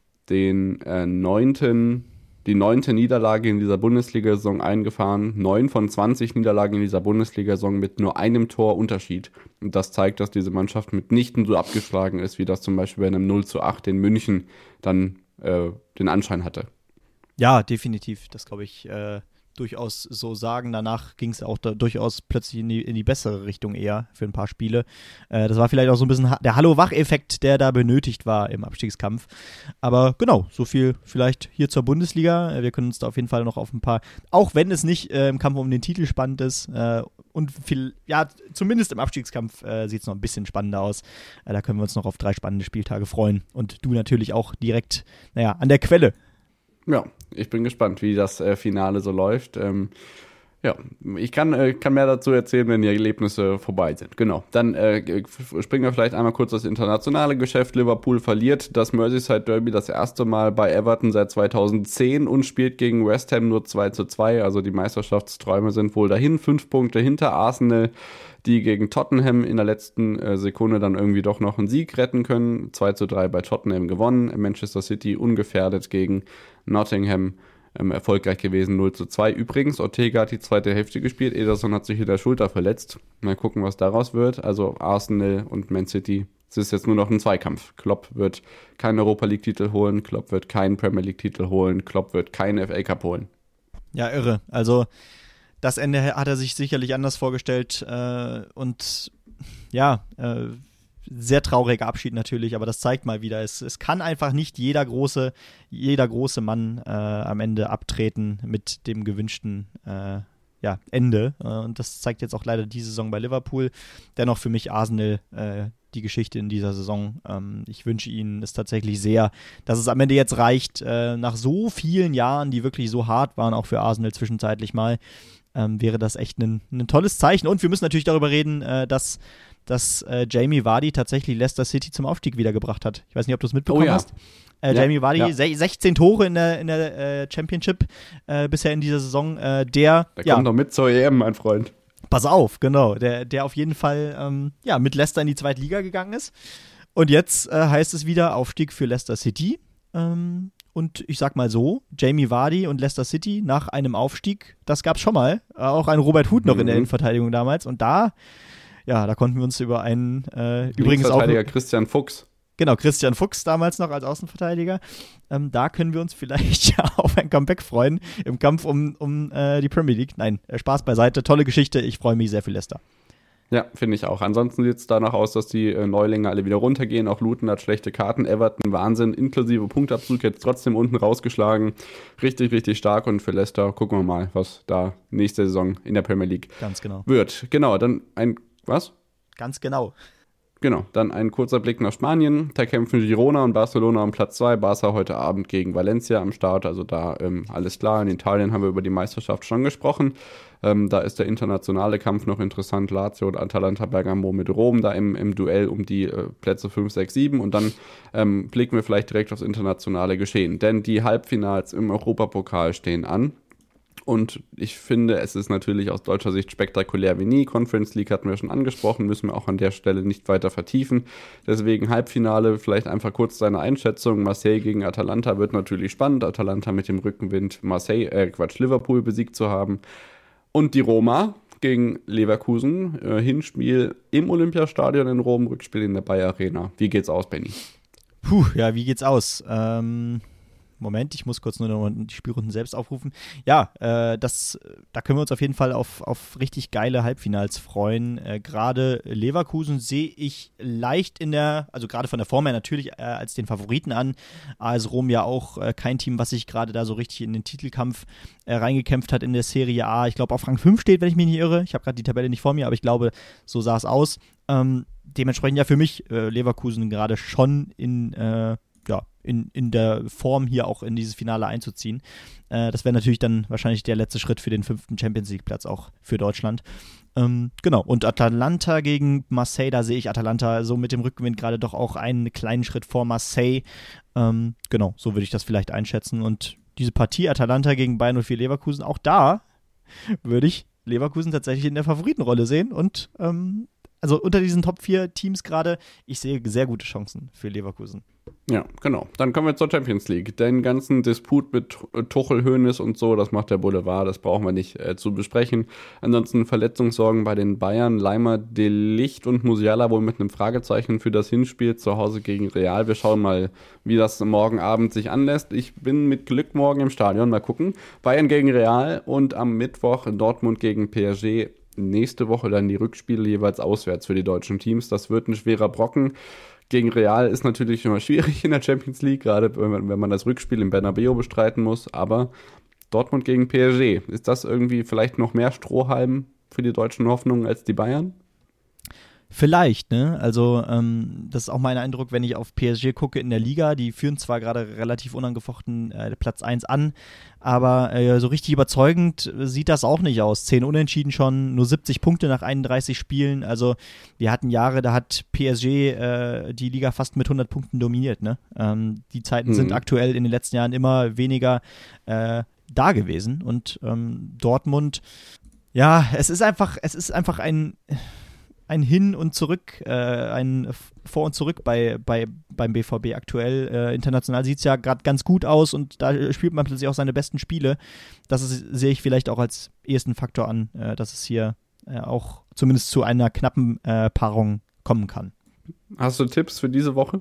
den äh, neunten, die neunte Niederlage in dieser Bundesliga-Saison eingefahren. Neun von zwanzig Niederlagen in dieser Bundesliga-Saison mit nur einem Tor Unterschied. Und das zeigt, dass diese Mannschaft mitnichten so abgeschlagen ist, wie das zum Beispiel bei einem null zu acht in München dann äh, den Anschein hatte. Ja, definitiv. Das glaube ich äh, durchaus so sagen. Danach ging es auch da durchaus plötzlich in die, in die bessere Richtung eher für ein paar Spiele. Äh, das war vielleicht auch so ein bisschen ha- der Hallo-Wach-Effekt, der da benötigt war im Abstiegskampf. Aber genau, so viel vielleicht hier zur Bundesliga. Wir können uns da auf jeden Fall noch auf ein paar, auch wenn es nicht äh, im Kampf um den Titel spannend ist, äh, und viel, ja, zumindest im Abstiegskampf äh, sieht es noch ein bisschen spannender aus. Äh, da können wir uns noch auf drei spannende Spieltage freuen. Und du natürlich auch direkt, naja, an der Quelle. Ja, ich bin gespannt, wie das äh, Finale so läuft. Ähm, ja, ich kann, äh, kann mehr dazu erzählen, wenn die Ergebnisse vorbei sind. Genau, dann äh, springen wir vielleicht einmal kurz das internationale Geschäft. Liverpool verliert das Merseyside Derby das erste Mal bei Everton seit zweitausendzehn und spielt gegen West Ham nur zwei zu zwei. Also die Meisterschaftsträume sind wohl dahin. Fünf Punkte hinter Arsenal, die gegen Tottenham in der letzten äh, Sekunde dann irgendwie doch noch einen Sieg retten können. zwei zu drei bei Tottenham gewonnen. Manchester City ungefährdet gegen Nottingham ähm, erfolgreich gewesen, null zu zwei. Übrigens, Ortega hat die zweite Hälfte gespielt. Ederson hat sich in der Schulter verletzt. Mal gucken, was daraus wird. Also Arsenal und Man City. Es ist jetzt nur noch ein Zweikampf. Klopp wird keinen Europa-League-Titel holen. Klopp wird keinen Premier League-Titel holen. Klopp wird keinen F A Cup holen. Ja, irre. Also das Ende hat er sich sicherlich anders vorgestellt äh, und ja, äh, sehr trauriger Abschied natürlich, aber das zeigt mal wieder, es, es kann einfach nicht jeder große, jeder große Mann äh, am Ende abtreten mit dem gewünschten äh, ja, Ende. Äh, und das zeigt jetzt auch leider die Saison bei Liverpool. Dennoch für mich Arsenal äh, die Geschichte in dieser Saison. Ähm, ich wünsche ihnen es tatsächlich sehr, dass es am Ende jetzt reicht, äh, nach so vielen Jahren, die wirklich so hart waren, auch für Arsenal zwischenzeitlich mal, ähm, wäre das echt ein, ein tolles Zeichen. Und wir müssen natürlich darüber reden, äh, dass dass äh, Jamie Vardy tatsächlich Leicester City zum Aufstieg wiedergebracht hat. Ich weiß nicht, ob du es mitbekommen oh, ja. hast. Äh, ja, Jamie Vardy, ja. se- sechzehn Tore in der, in der äh, Championship äh, bisher in dieser Saison. Äh, der Der ja, kommt noch mit zur E M, mein Freund. Pass auf, genau. Der, der auf jeden Fall ähm, ja, mit Leicester in die zweite Liga gegangen ist. Und jetzt äh, heißt es wieder Aufstieg für Leicester City. Ähm, und ich sag mal so, Jamie Vardy und Leicester City nach einem Aufstieg, das gab's schon mal. Äh, auch ein Robert Huth noch mhm. in der Innenverteidigung damals. Und da Ja, da konnten wir uns über einen äh, übrigens auch Christian Fuchs. Genau, Christian Fuchs damals noch als Außenverteidiger. Ähm, da können wir uns vielleicht ja auf ein Comeback freuen im Kampf um, um äh, die Premier League. Nein, äh, Spaß beiseite, tolle Geschichte. Ich freue mich sehr für Leicester. Ja, finde ich auch. Ansonsten sieht es danach aus, dass die äh, Neulinge alle wieder runtergehen. Auch Luton hat schlechte Karten. Everton, Wahnsinn, inklusive Punktabzug, jetzt trotzdem unten rausgeschlagen. Richtig, richtig stark. Und für Leicester gucken wir mal, was da nächste Saison in der Premier League Ganz genau. wird. Genau, dann ein Was? Ganz genau. Genau, dann ein kurzer Blick nach Spanien. Da kämpfen Girona und Barcelona um Platz zwei. Barca heute Abend gegen Valencia am Start. Also da ähm, alles klar. In Italien haben wir über die Meisterschaft schon gesprochen. Ähm, da ist der internationale Kampf noch interessant. Lazio und Atalanta Bergamo mit Rom da im, im Duell um die äh, Plätze fünf, sechs, sieben. Und dann ähm, blicken wir vielleicht direkt aufs internationale Geschehen. Denn die Halbfinals im Europapokal stehen an. Und ich finde, es ist natürlich aus deutscher Sicht spektakulär wie nie. Conference League hatten wir schon angesprochen, müssen wir auch an der Stelle nicht weiter vertiefen. Deswegen Halbfinale, vielleicht einfach kurz deine Einschätzung. Marseille gegen Atalanta wird natürlich spannend. Atalanta mit dem Rückenwind Marseille, äh Quatsch, Liverpool besiegt zu haben. Und die Roma gegen Leverkusen, äh, Hinspiel im Olympiastadion in Rom, Rückspiel in der Bayer Arena. Wie geht's aus, Benni? Puh, ja, wie geht's aus? Ähm... Moment, ich muss kurz nur noch die Spielrunden selbst aufrufen. Ja, äh, das, da können wir uns auf jeden Fall auf, auf richtig geile Halbfinals freuen. Äh, gerade Leverkusen sehe ich leicht in der, also gerade von der Form her natürlich äh, als den Favoriten an. A S Rom ja auch äh, kein Team, was sich gerade da so richtig in den Titelkampf äh, reingekämpft hat in der Serie A. Ich glaube, auf Rang fünf steht, wenn ich mich nicht irre. Ich habe gerade die Tabelle nicht vor mir, aber ich glaube, so sah es aus. Ähm, dementsprechend ja für mich äh, Leverkusen gerade schon in äh, ja, in, in der Form hier auch in dieses Finale einzuziehen. Äh, das wäre natürlich dann wahrscheinlich der letzte Schritt für den fünften Champions-League-Platz auch für Deutschland. Ähm, genau, und Atalanta gegen Marseille, da sehe ich Atalanta so mit dem Rückgewinn gerade doch auch einen kleinen Schritt vor Marseille. Ähm, genau, so würde ich das vielleicht einschätzen. Und diese Partie Atalanta gegen Bayern null vier Leverkusen, auch da würde ich Leverkusen tatsächlich in der Favoritenrolle sehen. Und ähm, also unter diesen Top vier Teams gerade, ich sehe sehr gute Chancen für Leverkusen. Ja, genau. Dann kommen wir zur Champions League. Den ganzen Disput mit Tuchel, Hoeneß und so, das macht der Boulevard, das brauchen wir nicht äh, zu besprechen. Ansonsten Verletzungssorgen bei den Bayern. Leimer, De Ligt und Musiala wohl mit einem Fragezeichen für das Hinspiel zu Hause gegen Real. Wir schauen mal, wie das morgen Abend sich anlässt. Ich bin mit Glück morgen im Stadion, mal gucken. Bayern gegen Real und am Mittwoch Dortmund gegen P S G. Nächste Woche dann die Rückspiele jeweils auswärts für die deutschen Teams. Das wird ein schwerer Brocken. Gegen Real ist natürlich immer schwierig in der Champions League, gerade wenn man, wenn man das Rückspiel im Bernabeu bestreiten muss. Aber Dortmund gegen P S G, ist das irgendwie vielleicht noch mehr Strohhalm für die deutschen Hoffnungen als die Bayern? Vielleicht, ne? Also ähm, das ist auch mein Eindruck, wenn ich auf P S G gucke in der Liga. Die führen zwar gerade relativ unangefochten äh, Platz eins an, aber äh, so richtig überzeugend sieht das auch nicht aus. Zehn Unentschieden schon, nur siebzig Punkte nach einunddreißig Spielen. Also wir hatten Jahre, da hat P S G äh, die Liga fast mit hundert Punkten dominiert, ne? Ähm, die Zeiten mhm. sind aktuell in den letzten Jahren immer weniger äh, da gewesen. Und ähm, Dortmund, ja, es ist einfach, es ist einfach ein ein Hin und Zurück, äh, ein Vor und Zurück bei, bei, beim B V B aktuell. Äh, international sieht es ja gerade ganz gut aus und da spielt man plötzlich auch seine besten Spiele. Das ist, sehe ich vielleicht auch als ersten Faktor an, äh, dass es hier äh, auch zumindest zu einer knappen äh, Paarung kommen kann. Hast du Tipps für diese Woche?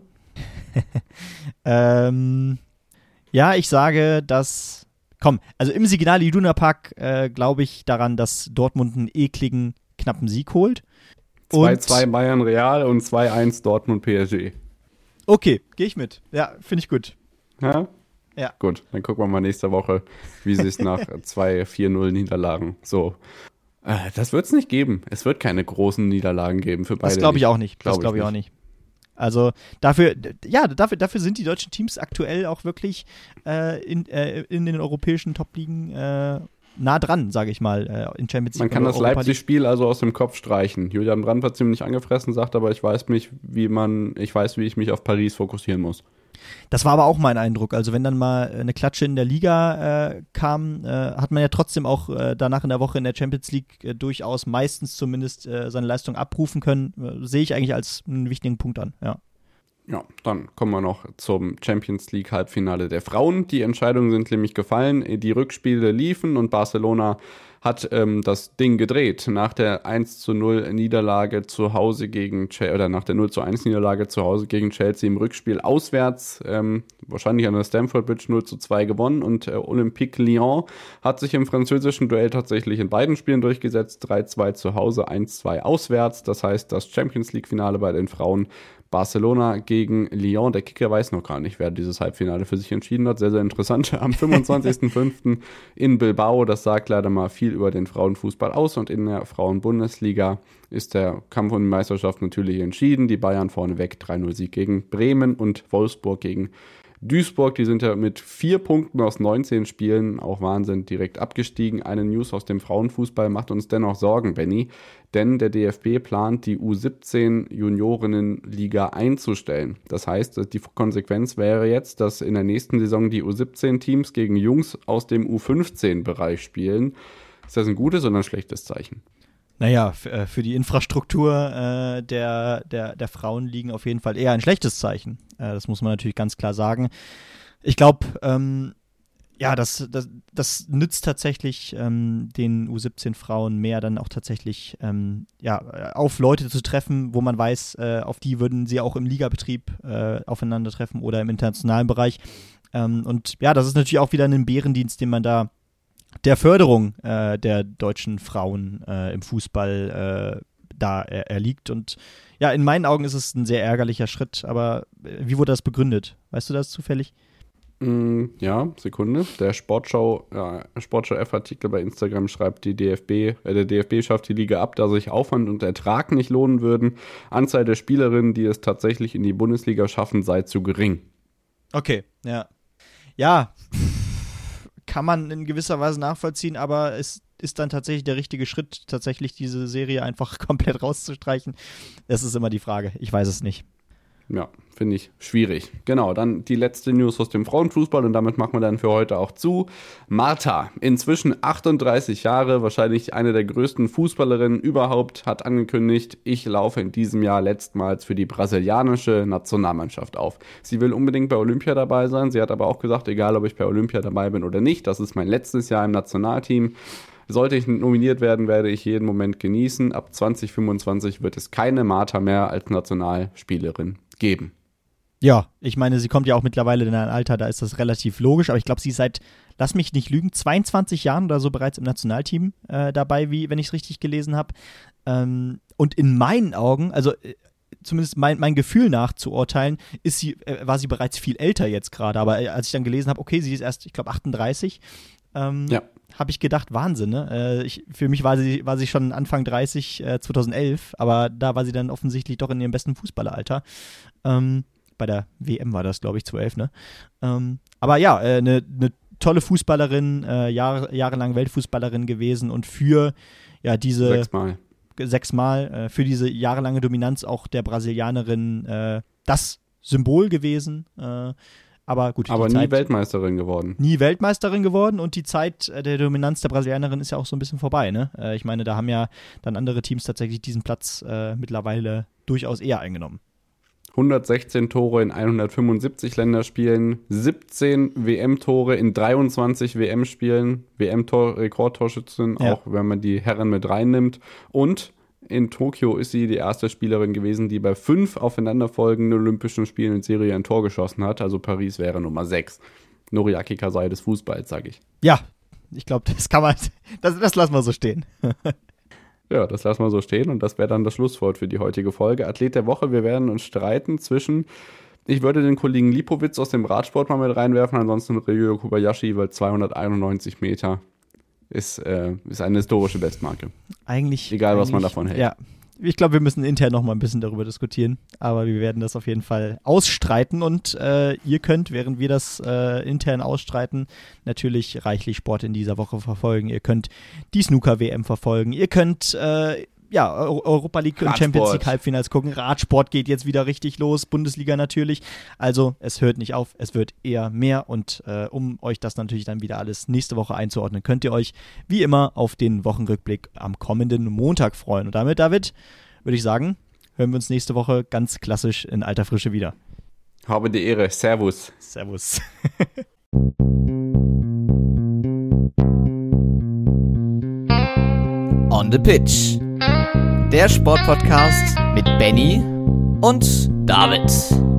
ähm, ja, ich sage, dass komm, also im Signal Iduna Park äh, glaube ich daran, dass Dortmund einen ekligen, knappen Sieg holt. zwei zwei Bayern Real und zwei eins Dortmund P S G. Okay, gehe ich mit. Ja, finde ich gut. Ja? Ja. Gut, dann gucken wir mal nächste Woche, wie sie es nach zwei vier null Niederlagen so. Äh, das wird es nicht geben. Es wird keine großen Niederlagen geben für beide. Das glaube ich auch nicht. Glaub das glaube ich, ich auch nicht. Also dafür, ja, dafür, dafür sind die deutschen Teams aktuell auch wirklich äh, in, äh, in den europäischen Top-Ligen äh, nah dran, sage ich mal, äh, in Champions League. Man kann das Leipzig-Spiel also aus dem Kopf streichen. Julian Brandt war ziemlich angefressen, sagt aber, ich weiß mich, wie man, ich weiß, wie ich mich auf Paris fokussieren muss. Das war aber auch mein Eindruck. Also wenn dann mal eine Klatsche in der Liga äh, kam, äh, hat man ja trotzdem auch äh, danach in der Woche in der Champions League äh, durchaus meistens zumindest äh, seine Leistung abrufen können. Äh, sehe ich eigentlich als einen wichtigen Punkt an, ja. Ja, dann kommen wir noch zum Champions League Halbfinale der Frauen. Die Entscheidungen sind nämlich gefallen. Die Rückspiele liefen und Barcelona hat ähm, das Ding gedreht. Nach der eins zu null Niederlage zu Hause gegen Chelsea, oder nach der null zu eins Niederlage zu Hause gegen Chelsea im Rückspiel auswärts, ähm, wahrscheinlich an der Stamford Bridge null zu zwei gewonnen und äh, Olympique Lyon hat sich im französischen Duell tatsächlich in beiden Spielen durchgesetzt. drei zwei zu Hause, eins zwei auswärts. Das heißt, das Champions League Finale bei den Frauen Barcelona gegen Lyon. Der Kicker weiß noch gar nicht, wer dieses Halbfinale für sich entschieden hat. Sehr, sehr interessant. Am fünfundzwanzigsten fünften in Bilbao. Das sagt leider mal viel über den Frauenfußball aus. Und in der Frauenbundesliga ist der Kampf um die Meisterschaft natürlich entschieden. Die Bayern vorneweg drei null Sieg gegen Bremen und Wolfsburg gegen Duisburg. Die sind ja mit vier Punkten aus neunzehn Spielen, auch Wahnsinn, direkt abgestiegen. Eine News aus dem Frauenfußball macht uns dennoch Sorgen, Benny. Denn der D F B plant, die U siebzehn Juniorinnenliga einzustellen. Das heißt, die Konsequenz wäre jetzt, dass in der nächsten Saison die U siebzehn Teams gegen Jungs aus dem U fünfzehn Bereich spielen. Ist das ein gutes oder ein schlechtes Zeichen? Naja, f- äh, für die Infrastruktur äh, der, der, der Frauenligen auf jeden Fall eher ein schlechtes Zeichen. Äh, das muss man natürlich ganz klar sagen. Ich glaube, ähm, ja, das, das, das nützt tatsächlich ähm, den U siebzehn Frauen mehr, dann auch tatsächlich ähm, ja, auf Leute zu treffen, wo man weiß, äh, auf die würden sie auch im Ligabetrieb äh, aufeinandertreffen oder im internationalen Bereich. Ähm, und ja, das ist natürlich auch wieder ein Bärendienst, den man da der Förderung äh, der deutschen Frauen äh, im Fußball äh, da er, erliegt. Und ja, in meinen Augen ist es ein sehr ärgerlicher Schritt, aber äh, wie wurde das begründet? Weißt du das zufällig? Ja, Sekunde. Der Sportschau, ja, Sportschau F-Artikel bei Instagram schreibt, die D F B, äh, der D F B schafft die Liga ab, da sich Aufwand und Ertrag nicht lohnen würden. Anzahl der Spielerinnen, die es tatsächlich in die Bundesliga schaffen, sei zu gering. Okay, ja. Ja, kann man in gewisser Weise nachvollziehen, aber es ist dann tatsächlich der richtige Schritt, tatsächlich diese Serie einfach komplett rauszustreichen. Das ist immer die Frage. Ich weiß es nicht. Ja, finde ich schwierig. Genau, dann die letzte News aus dem Frauenfußball und damit machen wir dann für heute auch zu. Marta, inzwischen achtunddreißig Jahre, wahrscheinlich eine der größten Fußballerinnen überhaupt, hat angekündigt, ich laufe in diesem Jahr letztmals für die brasilianische Nationalmannschaft auf. Sie will unbedingt bei Olympia dabei sein. Sie hat aber auch gesagt, egal ob ich bei Olympia dabei bin oder nicht, das ist mein letztes Jahr im Nationalteam. Sollte ich nominiert werden, werde ich jeden Moment genießen. Ab zwanzig fünfundzwanzig wird es keine Marta mehr als Nationalspielerin geben. Ja, ich meine, sie kommt ja auch mittlerweile in ein Alter, da ist das relativ logisch, aber ich glaube, sie ist seit, lass mich nicht lügen, zweiundzwanzig Jahren oder so bereits im Nationalteam äh, dabei, wie wenn ich es richtig gelesen habe. Ähm, und in meinen Augen, also äh, zumindest mein, mein Gefühl nach zu urteilen, ist sie, äh, war sie bereits viel älter jetzt gerade, aber äh, als ich dann gelesen habe, okay, sie ist erst, ich glaube, achtunddreißig, ähm, ja. habe ich gedacht, Wahnsinn, ne? Äh, ich, für mich war sie, war sie schon Anfang dreißig, äh, zweitausendelf, aber da war sie dann offensichtlich doch in ihrem besten Fußballeralter. Ähm, bei der W M war das, glaube ich, zweitausendelf, ne? Ähm, aber ja, eine äh, ne, ne tolle Fußballerin, äh, Jahre, jahrelang Weltfußballerin gewesen und für ja diese sechsmal, sechsmal äh, für diese jahrelange Dominanz auch der Brasilianerin äh, das Symbol gewesen. Äh, Aber gut, aber die nie Zeit, Weltmeisterin geworden. Nie Weltmeisterin geworden und die Zeit der Dominanz der Brasilianerin ist ja auch so ein bisschen vorbei, ne? Äh, ich meine, da haben ja dann andere Teams tatsächlich diesen Platz äh, mittlerweile durchaus eher eingenommen. hundertsechzehn Tore in hundertfünfundsiebzig Länderspielen, siebzehn W M-Tore in dreiundzwanzig W M-Spielen, W M-Rekordtorschützin, ja. Auch wenn man die Herren mit reinnimmt. Und in Tokio ist sie die erste Spielerin gewesen, die bei fünf aufeinanderfolgenden Olympischen Spielen in Serie ein Tor geschossen hat. Also Paris wäre Nummer sechs. Noriaki Kasai des Fußballs, sage ich. Ja, ich glaube, das kann man, das, das lassen wir so stehen. Ja, das lassen wir so stehen und das wäre dann das Schlusswort für die heutige Folge. Athlet der Woche, wir werden uns streiten zwischen, ich würde den Kollegen Lipowitz aus dem Radsport mal mit reinwerfen, ansonsten Ryo Kobayashi, weil zweihunderteinundneunzig Meter ist, äh, ist eine historische Bestmarke. Eigentlich. Egal, eigentlich, was man davon hält. Ja, ich glaube, wir müssen intern noch mal ein bisschen darüber diskutieren, aber wir werden das auf jeden Fall ausstreiten und äh, ihr könnt, während wir das äh, intern ausstreiten, natürlich reichlich Sport in dieser Woche verfolgen. Ihr könnt die Snooker-W M verfolgen, ihr könnt äh, ja, Europa League und Champions League Halbfinals gucken. Radsport geht jetzt wieder richtig los, Bundesliga natürlich. Also es hört nicht auf, es wird eher mehr und äh, um euch das natürlich dann wieder alles nächste Woche einzuordnen, könnt ihr euch wie immer auf den Wochenrückblick am kommenden Montag freuen. Und damit, David, würde ich sagen, hören wir uns nächste Woche ganz klassisch in alter Frische wieder. Habe die Ehre. Servus. Servus. On the Pitch. Der Sportpodcast mit Benny und David.